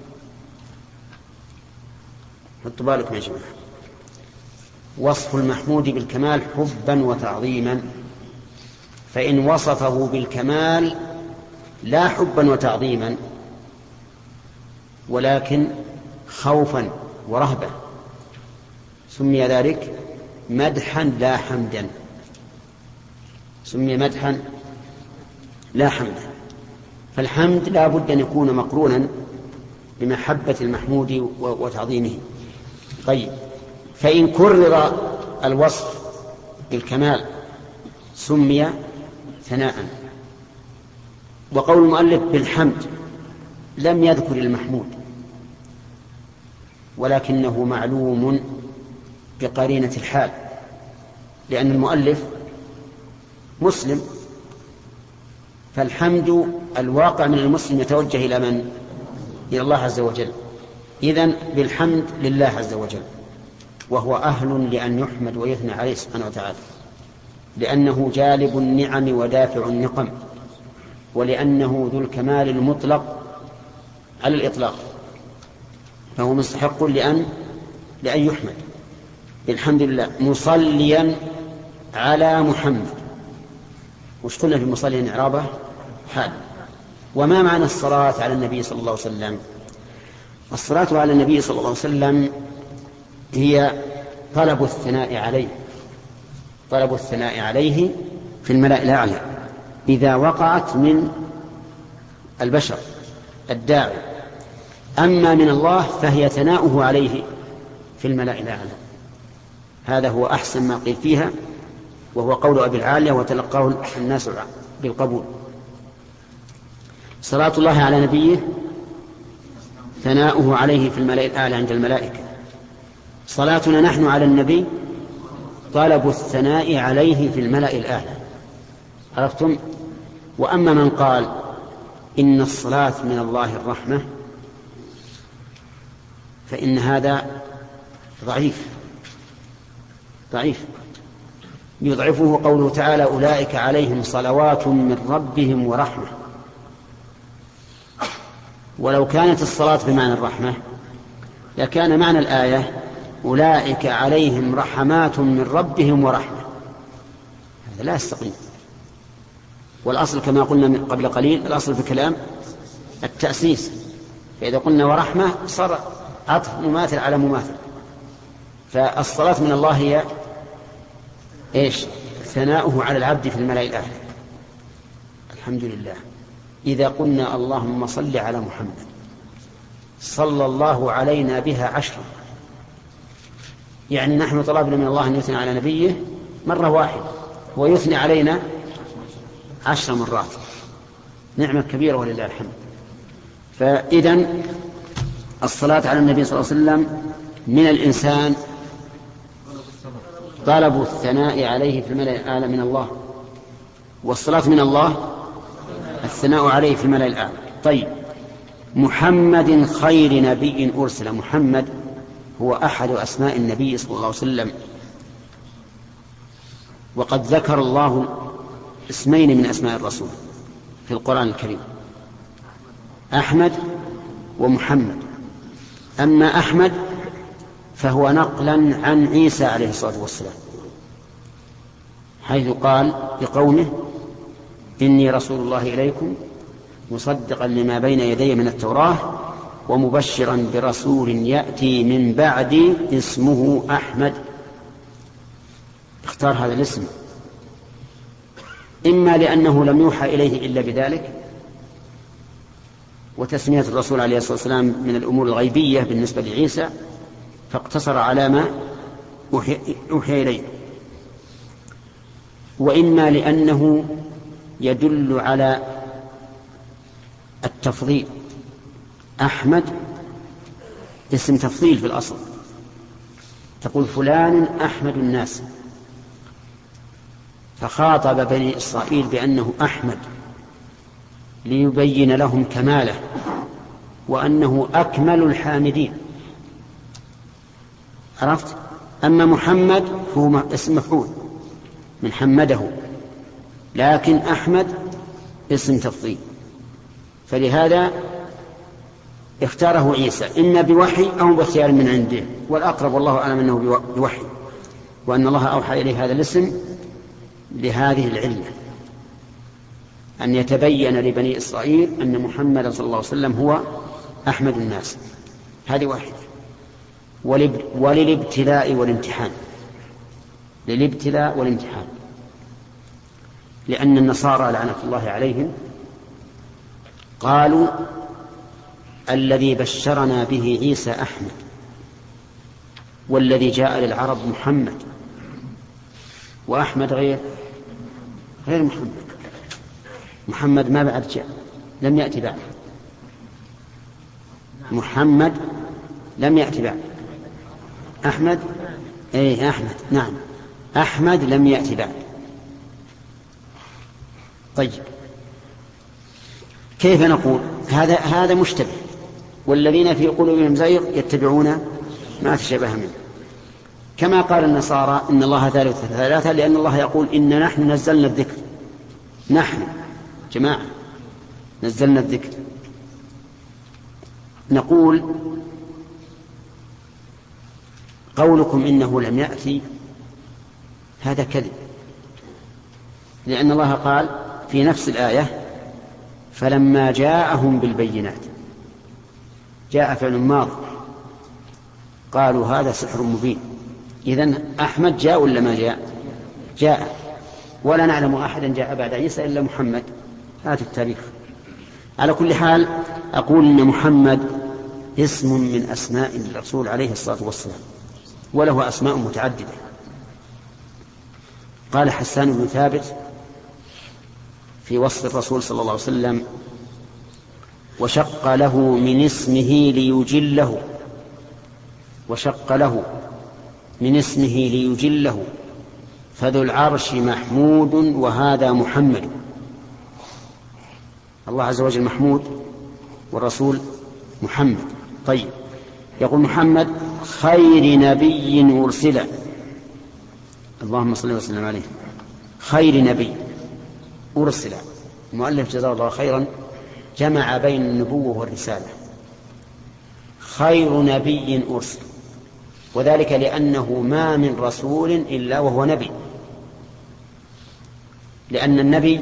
حطوا بالكم يا جماعة، وصف المحمود بالكمال حبا وتعظيما. فإن وصفه بالكمال لا حبا وتعظيما ولكن خوفا ورهبة سمي ذلك مدحا لا حمدا، سمي مدحا لا حمدا. فالحمد لا بد أن يكون مقرونا بمحبة المحمود وتعظيمه. طيب، فإن كرر الوصف بالكمال سمي ثناء. وقول المؤلف بالحمد لم يذكر المحمود، ولكنه معلوم بقرينة الحال، لأن المؤلف مسلم، فالحمد الواقع من المسلم يتوجه إلى من؟ إلى الله عز وجل. إذن بالحمد لله عز وجل، وهو أهل لأن يحمد ويثنى عليه سبحانه وتعالى، لأنه جالب النعم ودافع النقم، ولأنه ذو الكمال المطلق على الإطلاق، فهو مستحق لأن يحمد. الحمد لله مصليا على محمد. وش قلنا في مصليا إعرابه؟ حال. وما معنى الصلاة على النبي صلى الله عليه وسلم؟ الصلاة على النبي صلى الله عليه وسلم هي طلب الثناء عليه، طلب الثناء عليه في الملأ الأعلى إذا وقعت من البشر الداعي. أما من الله فهي ثناؤه عليه في الملأ الأعلى. هذا هو أحسن ما قيل فيها، وهو قول أبي العالية وتلقاه الناس بالقبول. صلاة الله على نبيه ثناؤه عليه في الملأ الأعلى عند الملائكة. صلاتنا نحن على النبي طلب الثناء عليه في الملأ الأعلى. عرفتم؟ وأما من قال إن الصلاة من الله الرحمة فإن هذا ضعيف يضعفه قوله تعالى أولئك عليهم صلوات من ربهم ورحمة. ولو كانت الصلاة بمعنى الرحمة لكان معنى الآية أولئك عليهم رحمات من ربهم ورحمة. هذا لا يستقيم. والأصل كما قلنا قبل قليل، الأصل في الكلام التأسيس، فإذا قلنا ورحمة صار عطف مماثل على مماثل. فالصلاة من الله هي إيش؟ ثناؤه على العبد في الملأ الأعلى. الحمد لله. إذا قلنا اللهم صل على محمد صلى الله علينا بها 10، يعني نحن طلبنا من الله أن يثني على نبيه مرة واحدة ويثني علينا 10 مرات. نعمة كبيرة ولله الحمد. فإذن الصلاة على النبي صلى الله عليه وسلم من الإنسان طلب الثناء عليه في الملأ الأعلى من الله، والصلاة من الله الثناء عليه في الملأ الأعلى. طيب، محمد خير نبي أرسل. محمد هو أحد أسماء النبي صلى الله عليه وسلم، وقد ذكر الله اسمين من أسماء الرسول في القرآن الكريم، أحمد ومحمد. أما أحمد فهو نقلا عن عيسى عليه الصلاة والسلام، حيث قال لقومه إني رسول الله إليكم مصدقا لما بين يدي من التوراة ومبشرا برسول يأتي من بعدي اسمه أحمد. اختار هذا الاسم إما لأنه لم يوحى إليه إلا بذلك، وتسمية الرسول عليه الصلاة والسلام من الأمور الغيبية بالنسبة لعيسى، فاقتصر على ما أوحي إليه، وإما لأنه يدل على التفضيل. أحمد اسم تفضيل في الأصل، تقول فلان أحمد الناس، فخاطب بني إسرائيل بأنه أحمد ليبين لهم كماله وأنه أكمل الحامدين. عرفت؟ أما محمد فهو اسم مفعول من حمده، لكن أحمد اسم تفضيل، فلهذا اختاره عيسى إما بوحي أو باختيار من عنده، والأقرب والله أعلم أنه بوحي، وأن الله أوحى إليه هذا الاسم لهذه العلة. أن يتبين لبني إسرائيل أن محمد صلى الله عليه وسلم هو أحمد الناس. هذه واحدة. وللابتلاء والامتحان، للابتلاء والامتحان، لأن النصارى لعنة الله عليهم قالوا الذي بشرنا به عيسى أحمد، والذي جاء للعرب محمد، وأحمد غير محمد. محمد ما بعد جاء، لم يأتي بعد. محمد لم يأتي بعد. أحمد أحمد، نعم، أحمد لم يأتي بعد. طيب، كيف نقول هذا مشتبه؟ والذين في قلوبهم زيغ يتبعون ما تشابه منه، كما قال النصارى إن الله ثالث ثلاثة، لأن الله يقول إن نحن نزلنا الذكر. نحن جماعة نزلنا الذكر. نقول قولكم إنه لم يأتي هذا كذب، لأن الله قال في نفس الآية فلما جاءهم بالبينات، جاء فعل ماض، قالوا هذا سحر مبين. إذن أحمد جاء ولا ما جاء؟ جاء، ولا نعلم أحدا جاء بعد عيسى إلا محمد. هذا التاريخ. على كل حال أقول إن محمد اسم من أسماء الرسول عليه الصلاة والسلام، وله أسماء متعددة. قال حسان بن ثابت في وصف الرسول صلى الله عليه وسلم: وشق له من اسمه ليجله، وشق له من اسمه ليجله، فذو العرش محمود وهذا محمد. الله عز وجل محمود والرسول محمد. طيب، يقول محمد خير نبي أرسل، اللهم صل وسلم عليه، خير نبي أرسل. المؤلف جزاه الله خيرا جمع بين النبوة والرسالة. خير نبي أرسل، وذلك لأنه ما من رسول إلا وهو نبي، لأن النبي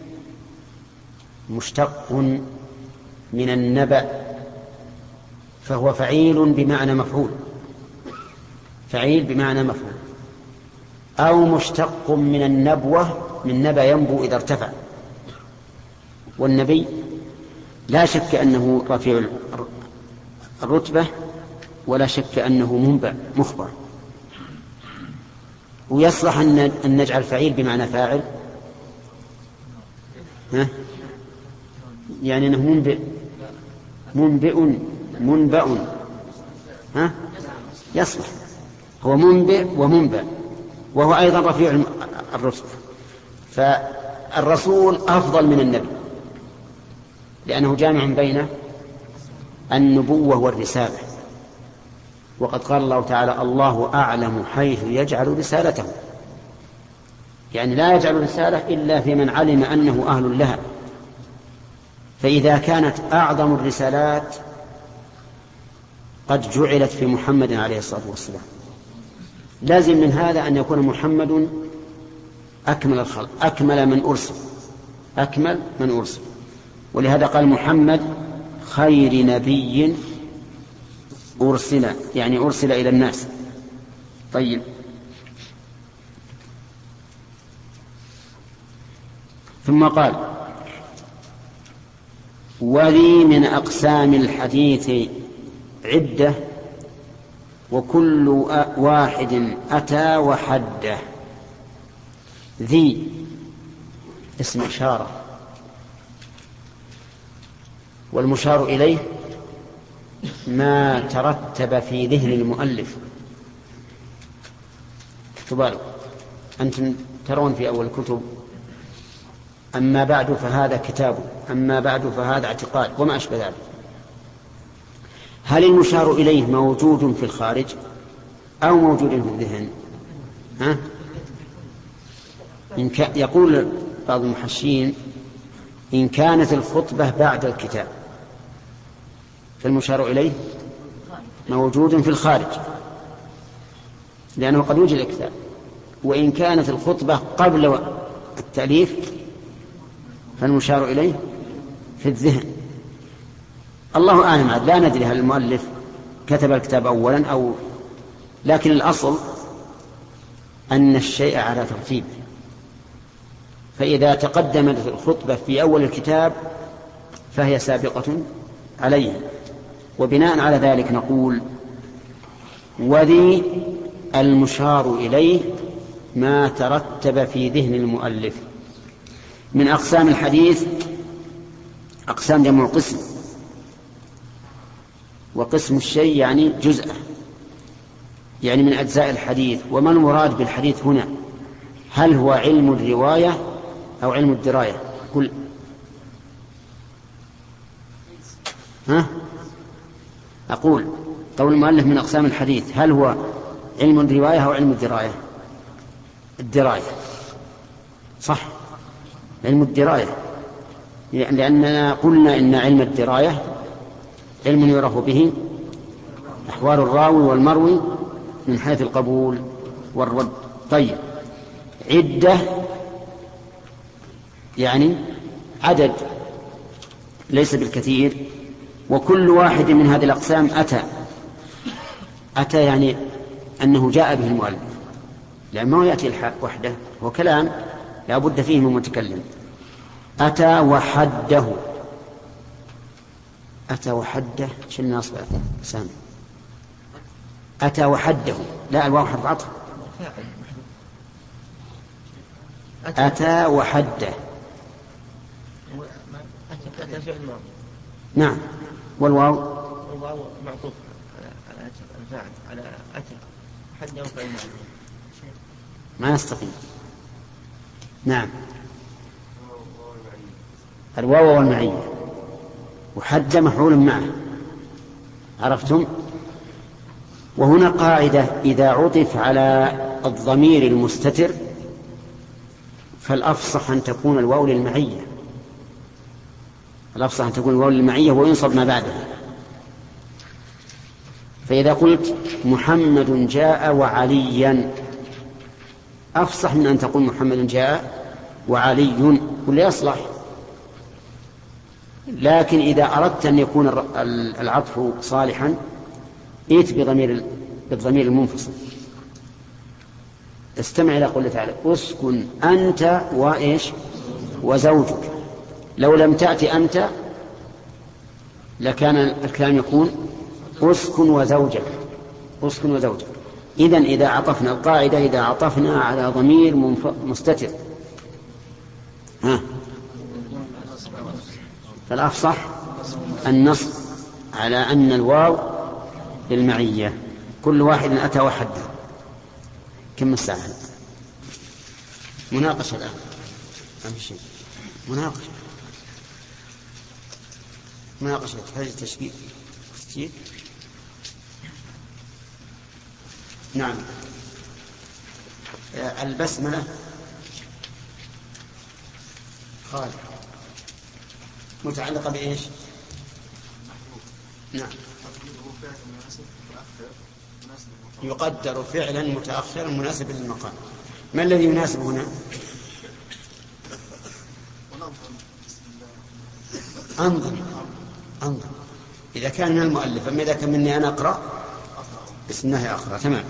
مشتق من النبأ، فهو فعيل بمعنى مفعول، فعيل بمعنى مفعول، أو مشتق من النبوة، من نبأ ينبو إذا ارتفع. والنبي لا شك أنه رفيع الرتبة، ولا شك أنه منبع مخبر. ويصلح أن نجعل فعيل بمعنى فاعل، يعني أنه منبئ، يصلح، هو منبئ ومنبع، وهو أيضا رفيع الرتبة. فالرسول أفضل من النبي، لأنه جامع بين النبوة والرسالة. وقد قال الله تعالى: الله أعلم حيث يجعل رسالته، يعني لا يجعل رسالة إلا في من علم أنه أهل لها. فإذا كانت أعظم الرسالات قد جعلت في محمد عليه الصلاة والسلام، لازم من هذا أن يكون محمد أكمل الخلق، أكمل من أرسل. ولهذا قال محمد خير نبي أرسل، يعني أرسل إلى الناس. طيب، ثم قال: ولي من أقسام الحديث عدة، وكل واحد أتى وحده. ذي اسم إشارة، والمشار إليه ما ترتب في ذهن المؤلف. تبالغ أنتم ترون في أول الكتب: أما بعد فهذا كتاب، أما بعد فهذا اعتقاد، وما أشبه ذلك. هل المشار إليه موجود في الخارج أو موجود في الذهن؟ يقول بعض المحشين: إن كانت الخطبة بعد الكتاب فالمشار إليه موجود في الخارج، لأنه قد يوجد الكتاب. وإن كانت الخطبة قبل التأليف فالمشار إليه في الذهن. الله أعلم، لا ندري هل المؤلف كتب الكتاب أولا أو، لكن الأصل أن الشيء على ترتيب، فإذا تقدمت الخطبة في أول الكتاب فهي سابقة عليه. وبناء على ذلك نقول: وذي المشار إليه ما ترتب في ذهن المؤلف. من أقسام الحديث أقسام جمع قسم، وقسم الشيء يعني جزءه، يعني من أجزاء الحديث. وما المراد بالحديث هنا؟ هل هو علم الرواية أو علم الدراية؟ قل. أقول قول المؤلف من أقسام الحديث، هل هو علم الرواية أو علم الدراية؟ الدراية صح، علم الدراية، لأننا قلنا إن علم الدراية علم يعرف به أحوال الراوي والمروي من حيث القبول والرد. طيب، عدة يعني عدد ليس بالكثير، وكل واحد من هذه الأقسام أتى يعني أنه جاء به المؤلف، لأن ما يأتي الحق وحده، هو كلام لا بد فيه من متكلم. أتى وحده، أتى وحده شلنا أصبع سامي. أتى وحده، لا الواو حرف عطف. أتى وحده، نعم. والواو معطوف على الفاعل على أتى حد يوقع ما يستقيم. نعم، الواو والمعية، وحد مفعول معه، عرفتم؟ وهنا قاعدة: إذا عطف على الضمير المستتر فالأفصح أن تكون الواو للمعية، الأفصح أن تكون الواو للمعية وينصب ما بعدها. فإذا قلت محمد جاء وعليا أفصح من أن تقول محمد جاء وعلي، كل يصلح. لكن إذا أردت أن يكون العطف صالحا ائت بالضمير المنفصل. استمع إلى قوله تعالى: اسكن أنت وإيش وزوجك. لو لم تأتي أنت لكان الكلام يكون اسكن وزوجك، اسكن وزوجك. إذن إذا عطفنا القاعدة، إذا عطفنا على ضمير مستتر فالأفصح النصب على أن الواو للمعية. كل واحد أتى وحده. كم الساعة؟ مناقشة الآن، أهم شيء مناقشة تحتاج تشكيل. نعم. البسملة خالد متعلقة بإيش؟ نعم، يقدر فعلا متأخرا مناسبا للمقام. ما الذي يناسب هنا؟ انظر إذا كان من المؤلف، أما إذا كان مني أنا أقرأ بسم الله أقرأ. تمام.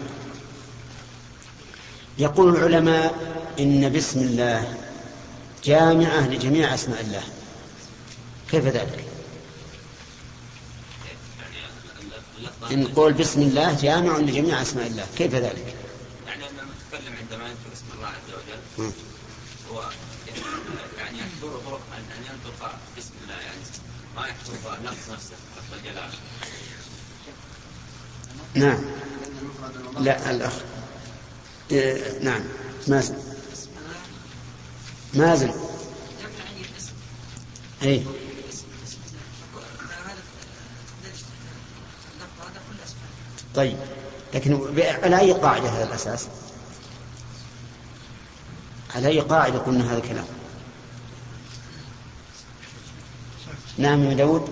يقول العلماء إن بسم الله جامعة لجميع أسماء الله. كيف ذلك؟ إن قول بسم الله جامع لجميع أسماء الله، كيف ذلك؟ يعني أن المتكلم عندما يذكر اسم الله عز وجل هو يعني يحضر طرق أن ينطق بسم الله، يعني ما يحضر نفس نفسه لفظ الجلال. نعم. لا الأخ نعم مازن أي. طيب، لكن على أي قاعدة هذا الأساس؟ على أي قاعدة قلنا هذا الكلام؟ نعم يا داود.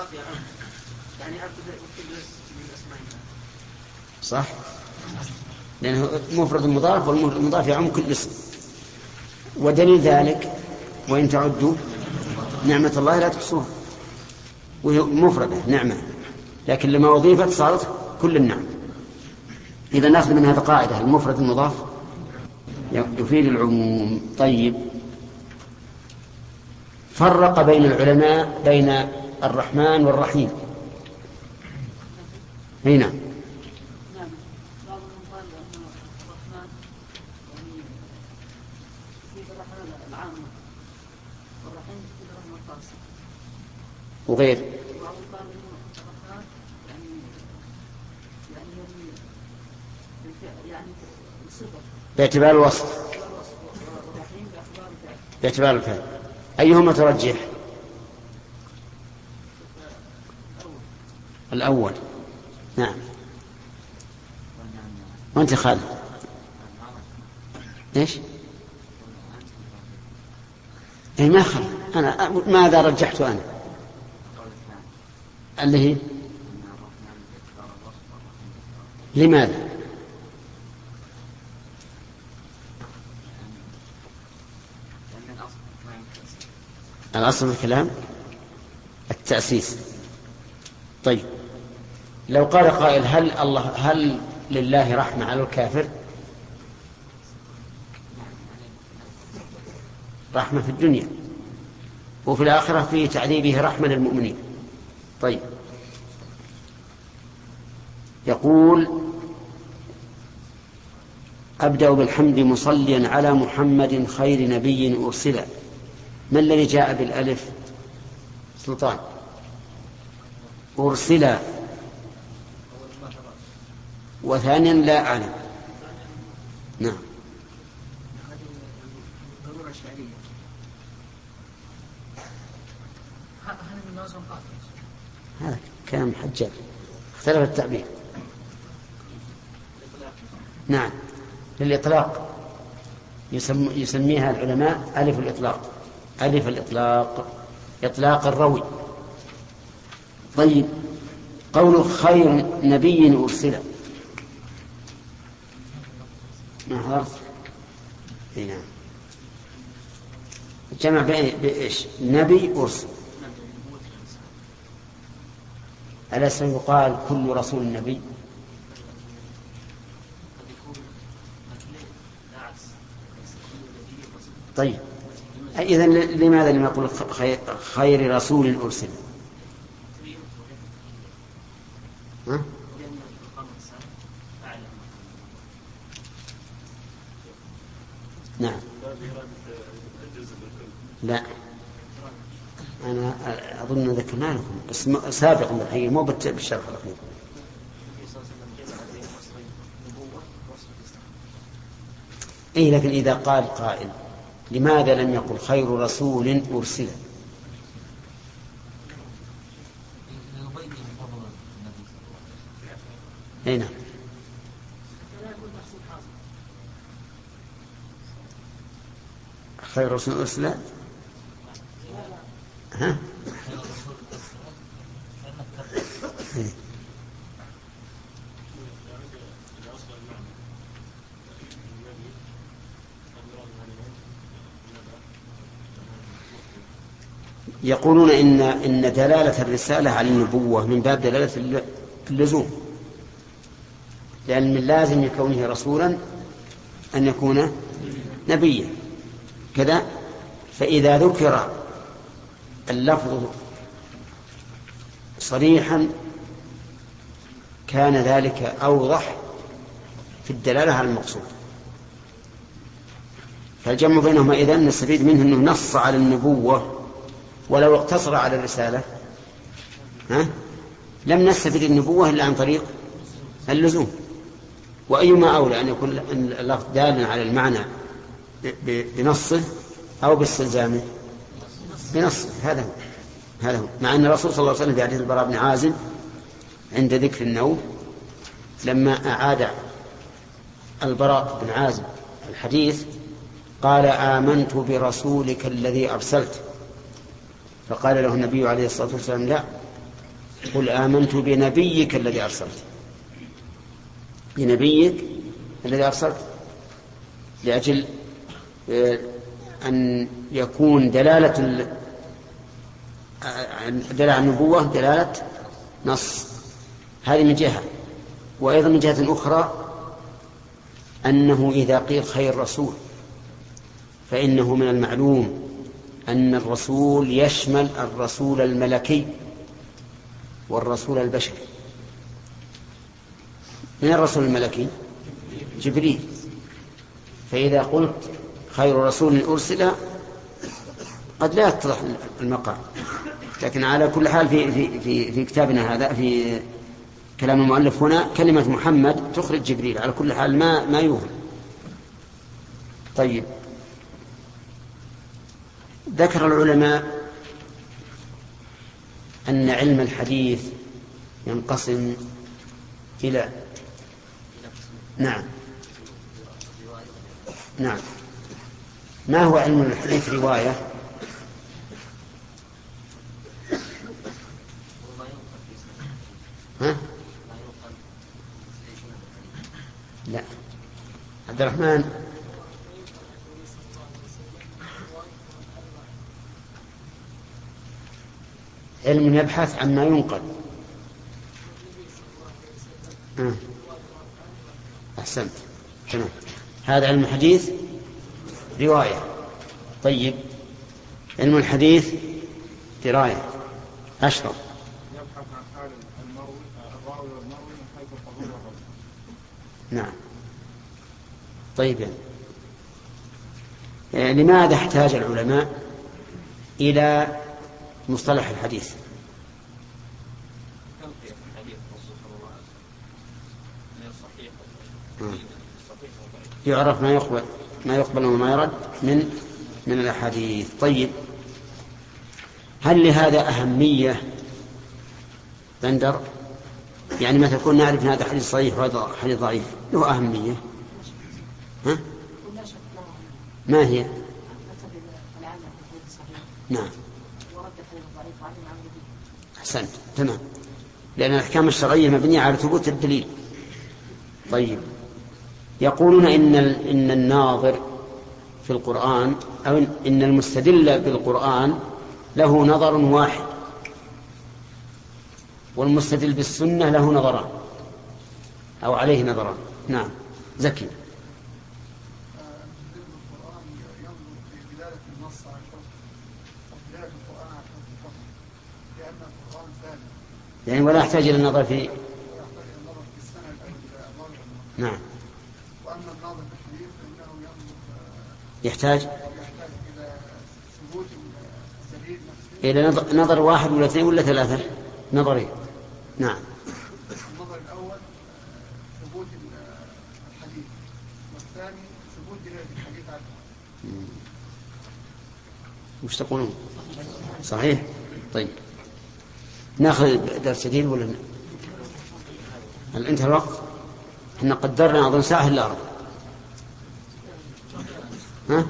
صح. لأنه مفرد مضاف، والمفرد المضاف يعم كل اسم. ودليل ذلك وإن تعدوا نعمة الله لا تحصوها، وهي مفردة نعمة، لكن لما أضيفت صارت كل النعم. إذا نأخذ من هذا قاعدة: المفرد المضاف يفيد العموم. طيب، فرق بين العلماء بين الرحمن والرحيم. هنا وغير باعتبار الوصف، باعتبار الفعل. أيهما ترجح؟ الأول. نعم. وأنت خالد إيش؟ إيه ما خالد، أنا ماذا رجحت أنا؟ اللي هي لماذا؟ الأصل في الكلام التأسيس. طيب، لو قال قائل: هل لله رحمة على الكافر؟ رحمة في الدنيا، وفي الآخرة في تعذيبه رحمة للمؤمنين. طيب، يقول: أبدأ بالحمد مصليا على محمد خير نبي أرسل. ما الذي جاء بالألف؟ سلطان. أرسل، وثانيا لا أعلم. نعم. هذا كلام حجاج، اختلف التعبير. نعم، للإطلاق يسميها العلماء ألف الإطلاق، ألف الإطلاق، إطلاق الروي. طيب، قوله خير نبي أرسل، ما حضرت؟ نعم. الجمع بإيش؟ نبي أرسل. أليس يقال كل رسول نبي؟ طيب، إذن لماذا لم يقول خير رسول أرسل؟ نعم. لا، أنا أظن ذكرنا لكم بس سابقا بالحقيقة، مو بالشرح الأخير. إيه، لكن إذا قال قائل: لماذا لم يقل خير رسول أرسل؟ هنا خير رسول أرسل. ها؟ يقولون إن دلالة الرسالة على النبوة من باب دلالة اللزوم، لأن من لازم كونه رسولا أن يكون نبيا كذا. فإذا ذكر اللفظ صريحا كان ذلك أوضح في الدلالة على المقصود. فالجمع بينهما إذن نستفيد منه أنه نص على النبوة، ولو اقتصر على الرسالة لم نستفيد النبوة إلا عن طريق اللزوم. وأيما أولى أن يكون اللفظ دالا على المعنى بنصه أو باستلزامه بنصه. هذا هو. مع أن الرسول صلى الله عليه وسلم في حديث البراء بن عازب عند ذكر النوم، لما أعاد البراء بن عازب الحديث قال: آمنت برسولك الذي أرسلت. فقال له النبي عليه الصلاة والسلام: لا، قل آمنت بنبيك الذي أرسلت. بنبيك الذي أرسلت لأجل أن يكون دلالة على النبوة دلالة نص. هذه من جهة. وأيضا من جهة أخرى أنه إذا قيل خير رسول فإنه من المعلوم أن الرسول يشمل الرسول الملكي والرسول البشري. من الرسول الملكي؟ جبريل. فإذا قلت خير رسول أرسل قد لا يتضح المقام، لكن على كل حال في كتابنا هذا في كلام المؤلف هنا كلمة محمد تخرج جبريل على كل حال ما يوهم. طيب، ذكر العلماء أن علم الحديث ينقسم إلى نعم. ما هو علم الحديث؟ رواية. ها؟ لا. عبد الرحمن، علم يبحث عما ينقل. أحسنت، تمام. هذا علم الحديث رواية. طيب، علم الحديث دراية. أشرف. يبحث عن حال الراوي والمروي من حيث القبول والرد. نعم. طيب، يعني لماذا احتاج العلماء إلى مصطلح الحديث؟ يعرف ما يقبل وما يرد من الأحاديث. طيب، هل لهذا أهمية بندر؟ يعني مثلا كنا نعرف أن هذا حديث صحيح وهذا حديث ضعيف، له أهمية. ها؟ ما هي؟ نعم. أحسنت، تمام. لأن الأحكام الشرعية مبنية على ثبوت الدليل. طيب، يقولون إن الناظر في القرآن أو إن المستدل بالقرآن له نظر واحد، والمستدل بالسنة له نظران أو عليه نظران. نعم، زكي. يعني ولا يحتاج إلى النظر في نعم. وأما الناظر في الحديث فإنه يحتاج إلى ثبوت الدليل إلى نظر واحد ولا اثنين ولا ثلاثة نظرين. نعم. النظر الأول ثبوت الحديث، والثاني ثبوت دلالة الحديث عنه. وش تقولون؟ صحيح. طيب، ناخذ درس جديد ولا هل انتهى الوقت؟ احنا قدرنا اظن ساعة الا ربع. ها؟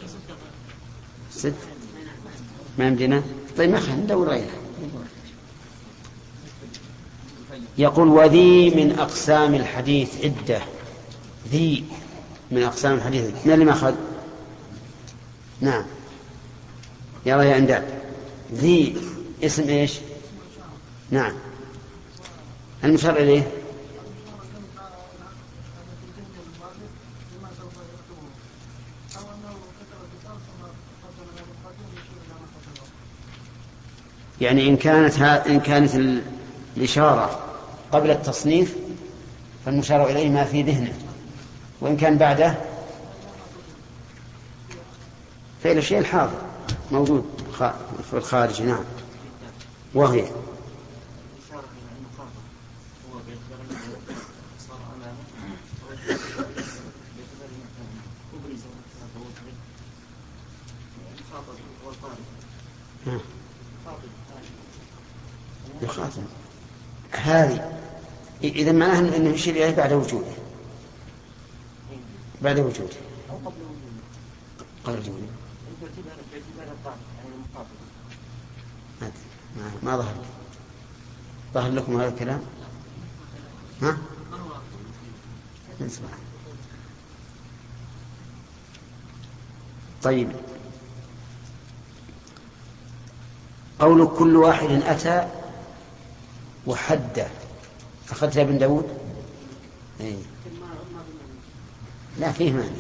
6 ما يمدينا. طيب، ما خلينا ندور غيرها. يقول وذي من أقسام الحديث عدة. ذي من أقسام الحديث. من اللي ما أخذ؟ نعم، يلا يا أنداد. ذي اسم إيش؟ نعم، المشار إليه يعني إن كانت الإشارة قبل التصنيف فالمشار إليه ما في ذهنه، وإن كان بعده فإلى الشيء الحاضر موجود في الخارج. نعم. وهي يخاطب هذه إذا معناها أنه يشير إليه بعد وجوده أو قبل وجوده. ما ظهر لكم هذا الكلام؟ ها؟ طيب، قول كل واحد أتى وحده، أخذت يا ابن داود؟ إيه. لا فيه معنى.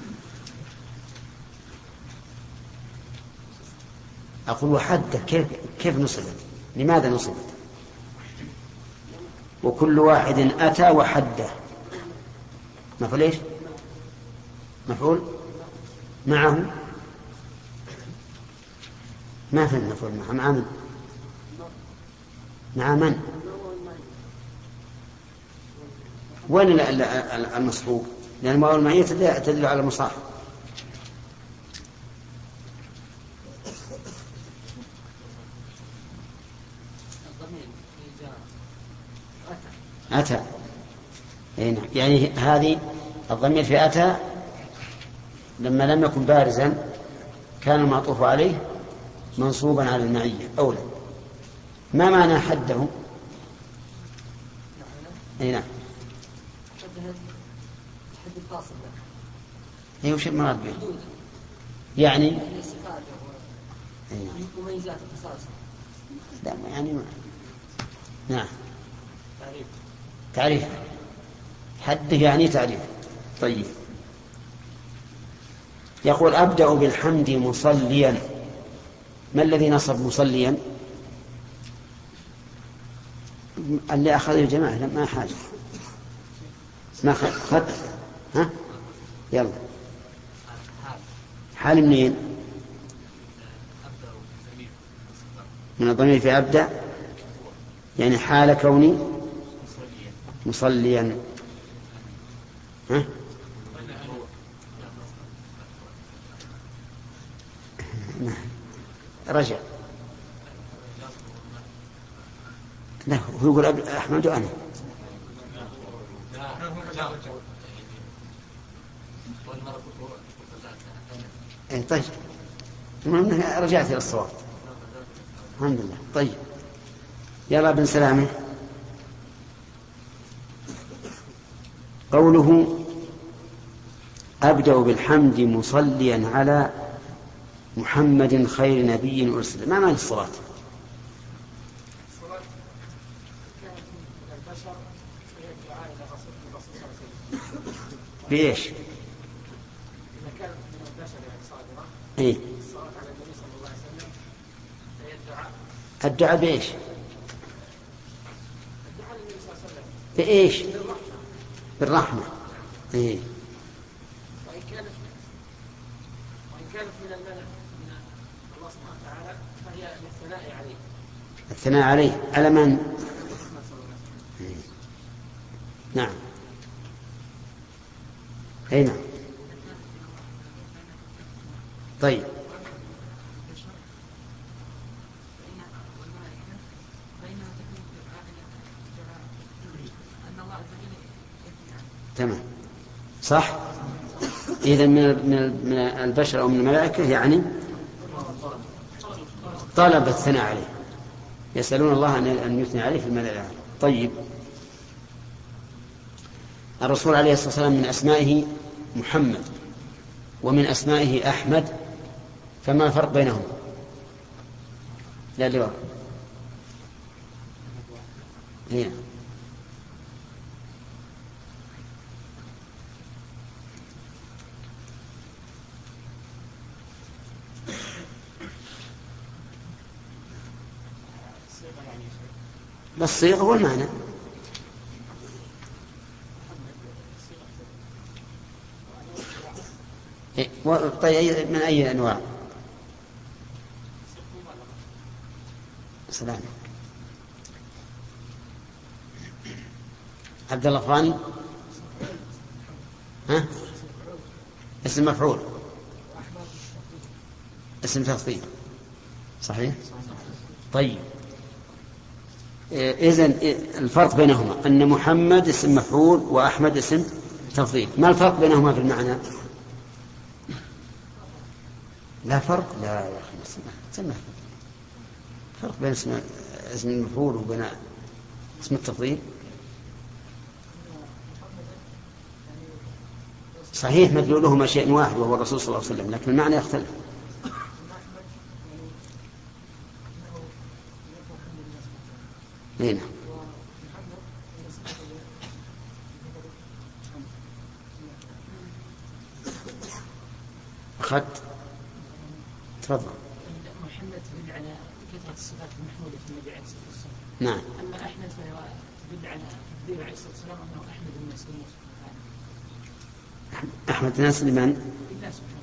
أقول وحده، كيف نصبت؟ لماذا نصبت؟ وكل واحد أتى وحده مفعول إيش؟ مفعول معه، ما في المفعول مع من؟ مع من؟ وين المصحوب؟ لأن المواو المعية تدل على المصاحب. أتى، يعني هذه الضمير في أتى لما لم يكن بارزا كان المعطوف عليه منصوبا على المعية أولا. ما معنى حده؟ أي نعم، حد الفاصل أي وش المراد به؟ يعني مميزات التسلسل. لا يعني ما. نعم، تعريف حده يعني تعريف. طيب، يقول أبدأ بالحمد مصليا. ما الذي نصب مصليا؟ اللي أخذ الجماعة ما حاجة، ما أخذ. ها يلا، حال منين؟ من الضمير في أبدأ، يعني حال كوني مصليا. ها؟ رجع. لا، هو يقول أحمد أنا. طيب، المهم رجعت إلى الصواب الحمد لله. طيب، يلا بن سلامة. قوله أبدأ بالحمد مصليا على محمد خير نبي أرسل، ما معنى الصلاة؟ الصلاة كانت من البشر هي الدعاء إلى رسول الله. بإيش؟ إذا كانت من البشر يعني صادرة، إيه؟ الصلاة على النبي صلى الله عليه وسلم هي الدعاء. الدعاء بإيش؟ الدعاء للنبي صلى الله عليه وسلم بإيش؟ بالرحمة. بالرحمة. إيه؟ وإن كانت من المنع من الله سبحانه وتعالى فهي للثناء عليه. الثناء عليه على من؟ إيه؟ نعم. أي نعم. طيب، تمام، صح. إذن من البشر أو من الملائكة يعني طلب الثناء عليه، يسألون الله أن يثني عليه في الملائكة. طيب، الرسول عليه الصلاة والسلام من أسمائه محمد ومن أسمائه أحمد، فما الفرق بينهم؟ لا لواء. هنا بس صيغة والمعنى. طيب، من أي أنواع؟ سلام. عبد الله فاني. ها؟ اسم مفعول، اسم تفضيل، صحيح. طيب، إذن الفرق بينهما أن محمد اسم مفعول وأحمد اسم تفضيل. ما الفرق بينهما في المعنى؟ لا فرق، لا يا أخي، سمع فرق بين اسم المفعول وبين اسم التفضيل. صحيح مدلولهما شيء واحد وهو الرسول صلى الله عليه وسلم، لكن المعنى يختلف. هنا أخذت تفضل. محمد تدل على كثرة الصفات المحمودة في النبي عليه الصلاة والسلام. نعم. أما أحمد فهو تدل على تقدير عليه الصلاة والسلام أنه أحمد الناس لله سبحانه وتعالى. أحمد الناس لمن؟ لله سبحانه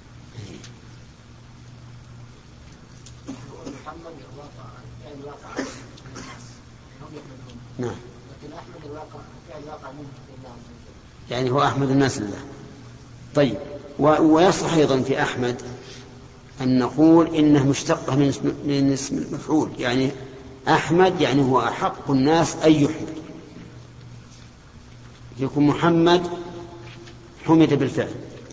وتعالى. محمد الواقع على الناس هم يحمدون. نعم. لكن أحمد الواقع منه لله عز وجل. يعني هو أحمد الناس لله. طيب، ويصح أيضا في أحمد أن نقول إنه مشتقة من اسم المفعول، يعني أحمد يعني هو أحق الناس أن يحمد، يكون محمد حمد بالفعل،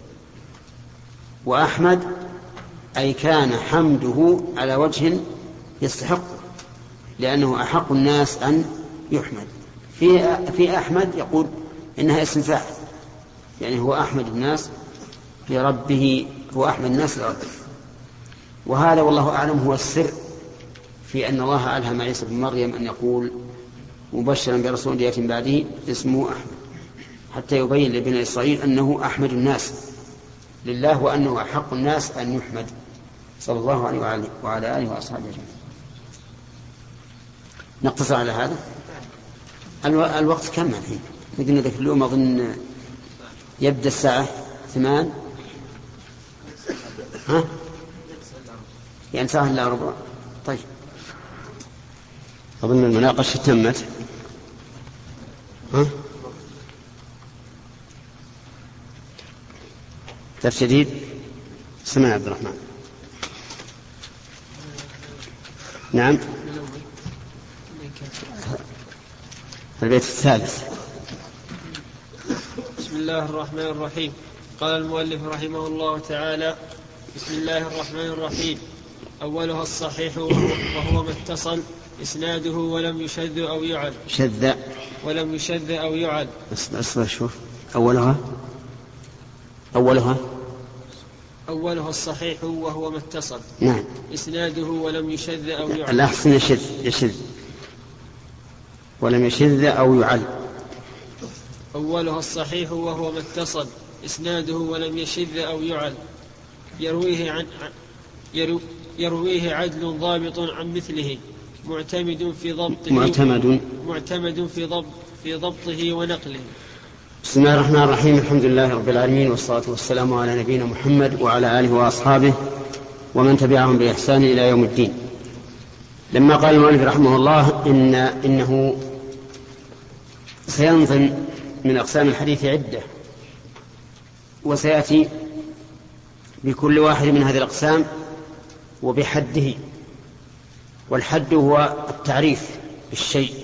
وأحمد أي كان حمده على وجه يستحق لأنه أحق الناس أن يحمد. في أحمد يقول إنها اسم فاعل، يعني هو أحمد الناس لربه، هو أحمد الناس لربه. وهذا والله أعلم هو السر في أن الله ألهم عيسى بن مريم أن يقول مبشرا برسول يأتي بعده اسمه أحمد، حتى يبين لبني إسرائيل أنه أحمد الناس لله وأنه أحق الناس أن يحمد، صلى الله عليه وعلى آله وأصحابه أجمعين. نقتصر على هذا. الوقت كم الحين؟ نقدر ذاك اليوم أظن يبدأ الساعة 8. ها؟ يعني ساعة إلا ربع. طيب، أظن المناقشة تمت. ها؟ درس جديد. سمع عبد الرحمن. نعم. البيت الثالث. بسم الله الرحمن الرحيم. قال المؤلف رحمه الله تعالى: بسم الله الرحمن الرحيم. أولها الصحيح وهو ما اتصل إسناده ولم يشذ أو يعل. ولم يشذ أو يعل. أصبر شوف. أولها الصحيح وهو ما اتصل. نعم. إسناده ولم يشذ أو يعل. الأحسن يشذ ولم يشذ أو يعل. أولها الصحيح وهو ما اتصل إسناده ولم يشذ أو يعل. يرويه عدل ضابط عن مثله معتمد في ضبطه ونقله. بسم الله الرحمن الرحيم. الحمد لله رب العالمين، والصلاة والسلام على نبينا محمد وعلى آله وأصحابه ومن تبعهم بإحسان إلى يوم الدين. لما قال المؤلف رحمه الله إنه سينظم من أقسام الحديث عدة، وسيأتي بكل واحد من هذه الأقسام وبحده. والحد هو التعريف بالشيء،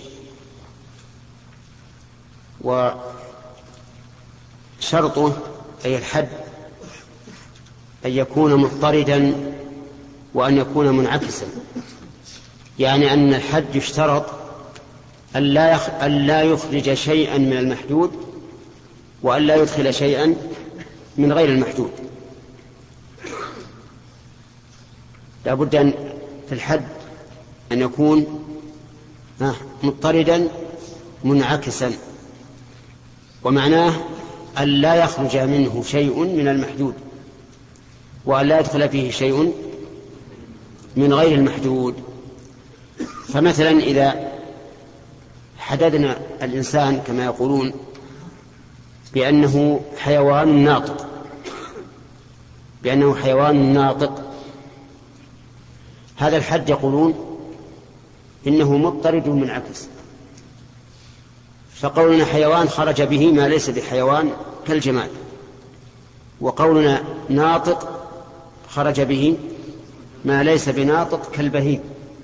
وشرطه أي الحد أن يكون مضطردا وأن يكون منعكسا، يعني أن الحد يشترط أن لا يخرج شيئا من المحدود وأن لا يدخل شيئا من غير المحدود. لا بد أن في الحد أن يكون مضطردا منعكسا، ومعناه أن لا يخرج منه شيء من المحدود وأن لا يدخل فيه شيء من غير المحدود. فمثلا إذا حددنا الإنسان كما يقولون بأنه حيوان ناطق، هذا الحد يقولون إنه مضطرد منعكس. فقولنا حيوان خرج به ما ليس بحيوان كالجماد، وقولنا ناطق خرج به ما ليس بناطق كالبهيم.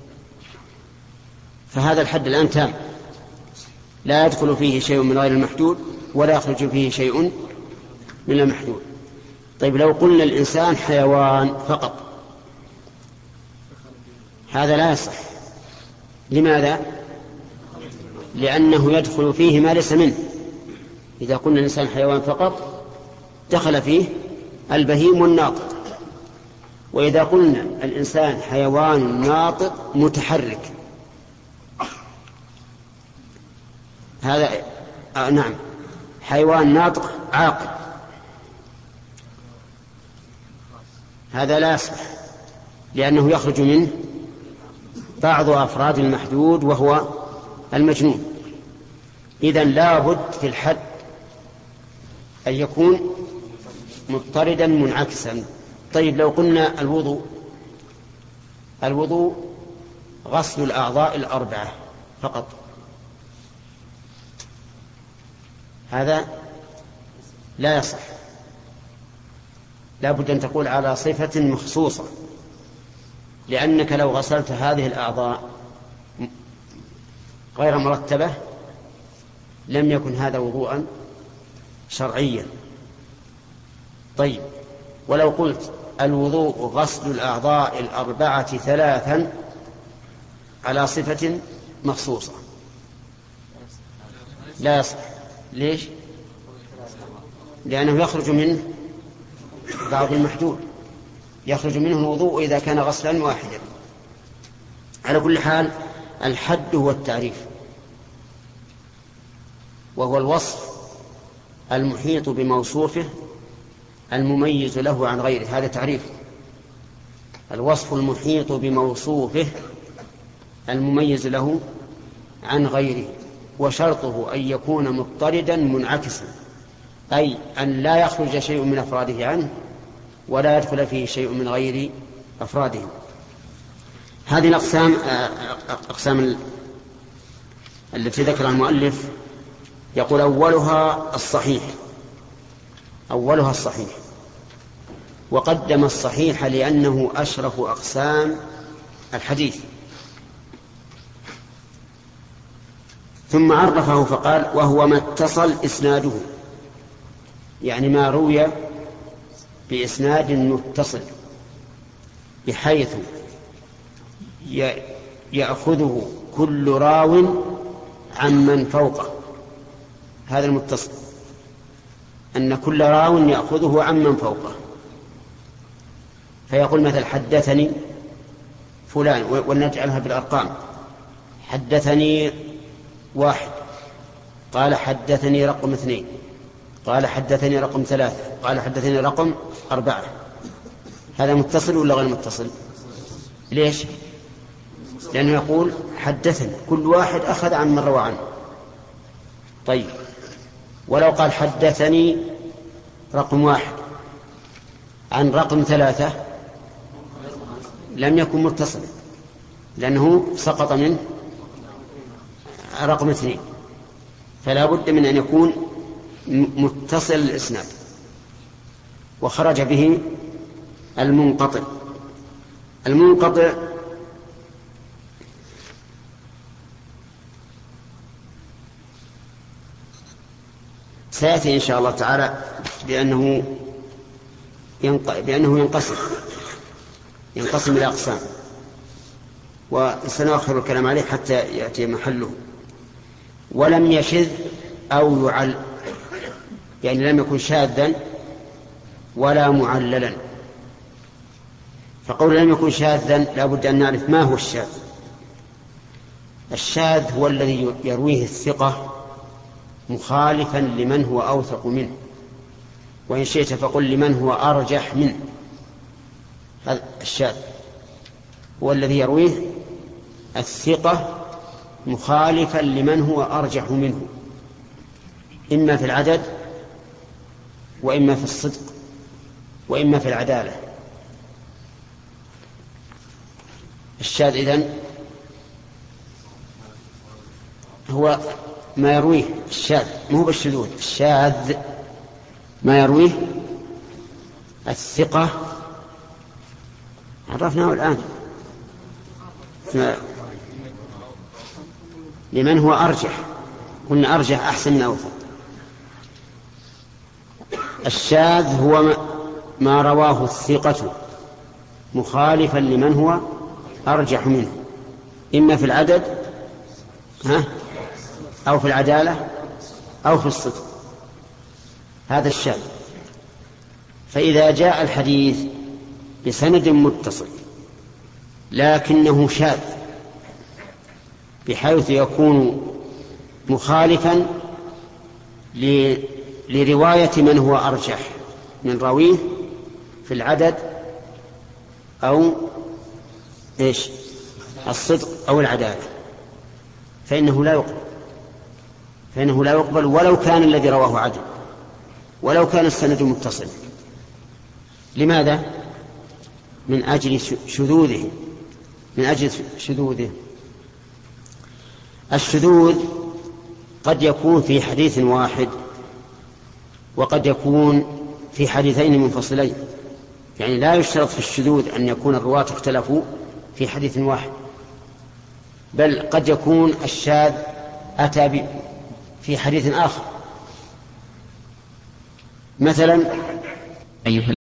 فهذا الحد الآن تام، لا يدخل فيه شيء من غير المحدود ولا يخرج فيه شيء من المحدود. طيب، لو قلنا الإنسان حيوان فقط، هذا لا يصح. لماذا؟ لأنه يدخل فيه ما ليس منه. إذا قلنا الإنسان حيوان فقط دخل فيه البهيم والناطق. وإذا قلنا الإنسان حيوان ناطق متحرك، هذا نعم حيوان ناطق عاقل، هذا لا يصح، لأنه يخرج منه بعض أفراد المحدود وهو المجنون. إذن لا بد في الحد أن يكون مضطردا منعكسا. طيب لو قلنا الوضوء غسل الأعضاء الأربعة فقط، هذا لا يصح، لا بد أن تقول على صفة مخصوصة، لأنك لو غسلت هذه الأعضاء غير مرتبة لم يكن هذا وضوءا شرعيا. طيب ولو قلت الوضوء غسل الأعضاء الأربعة ثلاثا على صفة مخصوصة لا يصح. ليش؟ لأنه يخرج منه بعض المحدود، يخرج منه الوضوء إذا كان غسلا واحدا. على كل حال الحد هو التعريف، وهو الوصف المحيط بموصوفه المميز له عن غيره، هذا تعريف. الوصف المحيط بموصوفه المميز له عن غيره، وشرطه أن يكون مضطردا منعكسا، أي أن لا يخرج شيء من أفراده عنه ولا يدخل فيه شيء من غير أفراده. هذه الأقسام التي ذكرها المؤلف يقول أولها الصحيح، وقدم الصحيح لأنه أشرف أقسام الحديث، ثم عرفه فقال وهو ما اتصل إسناده، يعني ما روي بإسناد متصل بحيث يأخذه كل راو عمن فوقه. هذا المتصل أن كل راو يأخذه عمن فوقه، فيقول مثل حدثني فلان، ونجعلها بالأرقام، حدثني 1، قال حدثني رقم 2، قال حدثني رقم 3، قال حدثني رقم 4. هذا متصل ولا غير متصل؟ ليش؟ لأنه يقول حدثني، كل واحد أخذ عن من روى عنه. طيب ولو قال حدثني رقم 1 عن رقم 3 لم يكن متصل، لأنه سقط من رقم 2، فلا بد من أن يكون متصل الإسناد. وخرج به المنقطع سيأتي إن شاء الله تعالى بأنه ينقسم إلى أقسام، وسنؤخر الكلام عليه حتى يأتي محله. ولم يشذ أو يعل، يعني لم يكن شاذا ولا معللا. فقول لم يكن شاذا لا بد أن نعرف ما هو الشاذ. الشاذ هو الذي يرويه الثقة مخالفا لمن هو أوثق منه، وإن شئت فقل لمن هو أرجح منه. هذا الشاذ هو الذي يرويه الثقة مخالفا لمن هو أرجح منه، إما في العدد وإما في الصدق وإما في العدالة. الشاذ إذن هو ما يرويه الشاذ، مو بالشذوذ. الشاذ ما يرويه الثقة، عرفناه الآن، لمن هو أرجح، قلنا أرجح أحسن من أوثق. الشاذ هو ما رواه الثقة مخالفا لمن هو أرجح منه، إما في العدد أو في العدالة أو في الصدق. هذا الشاذ. فإذا جاء الحديث بسند متصل لكنه شاذ بحيث يكون مخالفا لرواية من هو أرجح من راويه في العدد أو الصدق أو العدالة، فإنه لا يقبل ولو كان الذي رواه عدل، ولو كان السند متصل. لماذا؟ من أجل شذوذه. الشذوذ قد يكون في حديث واحد وقد يكون في حديثين منفصلين، يعني لا يشترط في الشذوذ أن يكون الرواة اختلفوا في حديث واحد، بل قد يكون الشاذ أتى في حديث آخر. مثلا أيها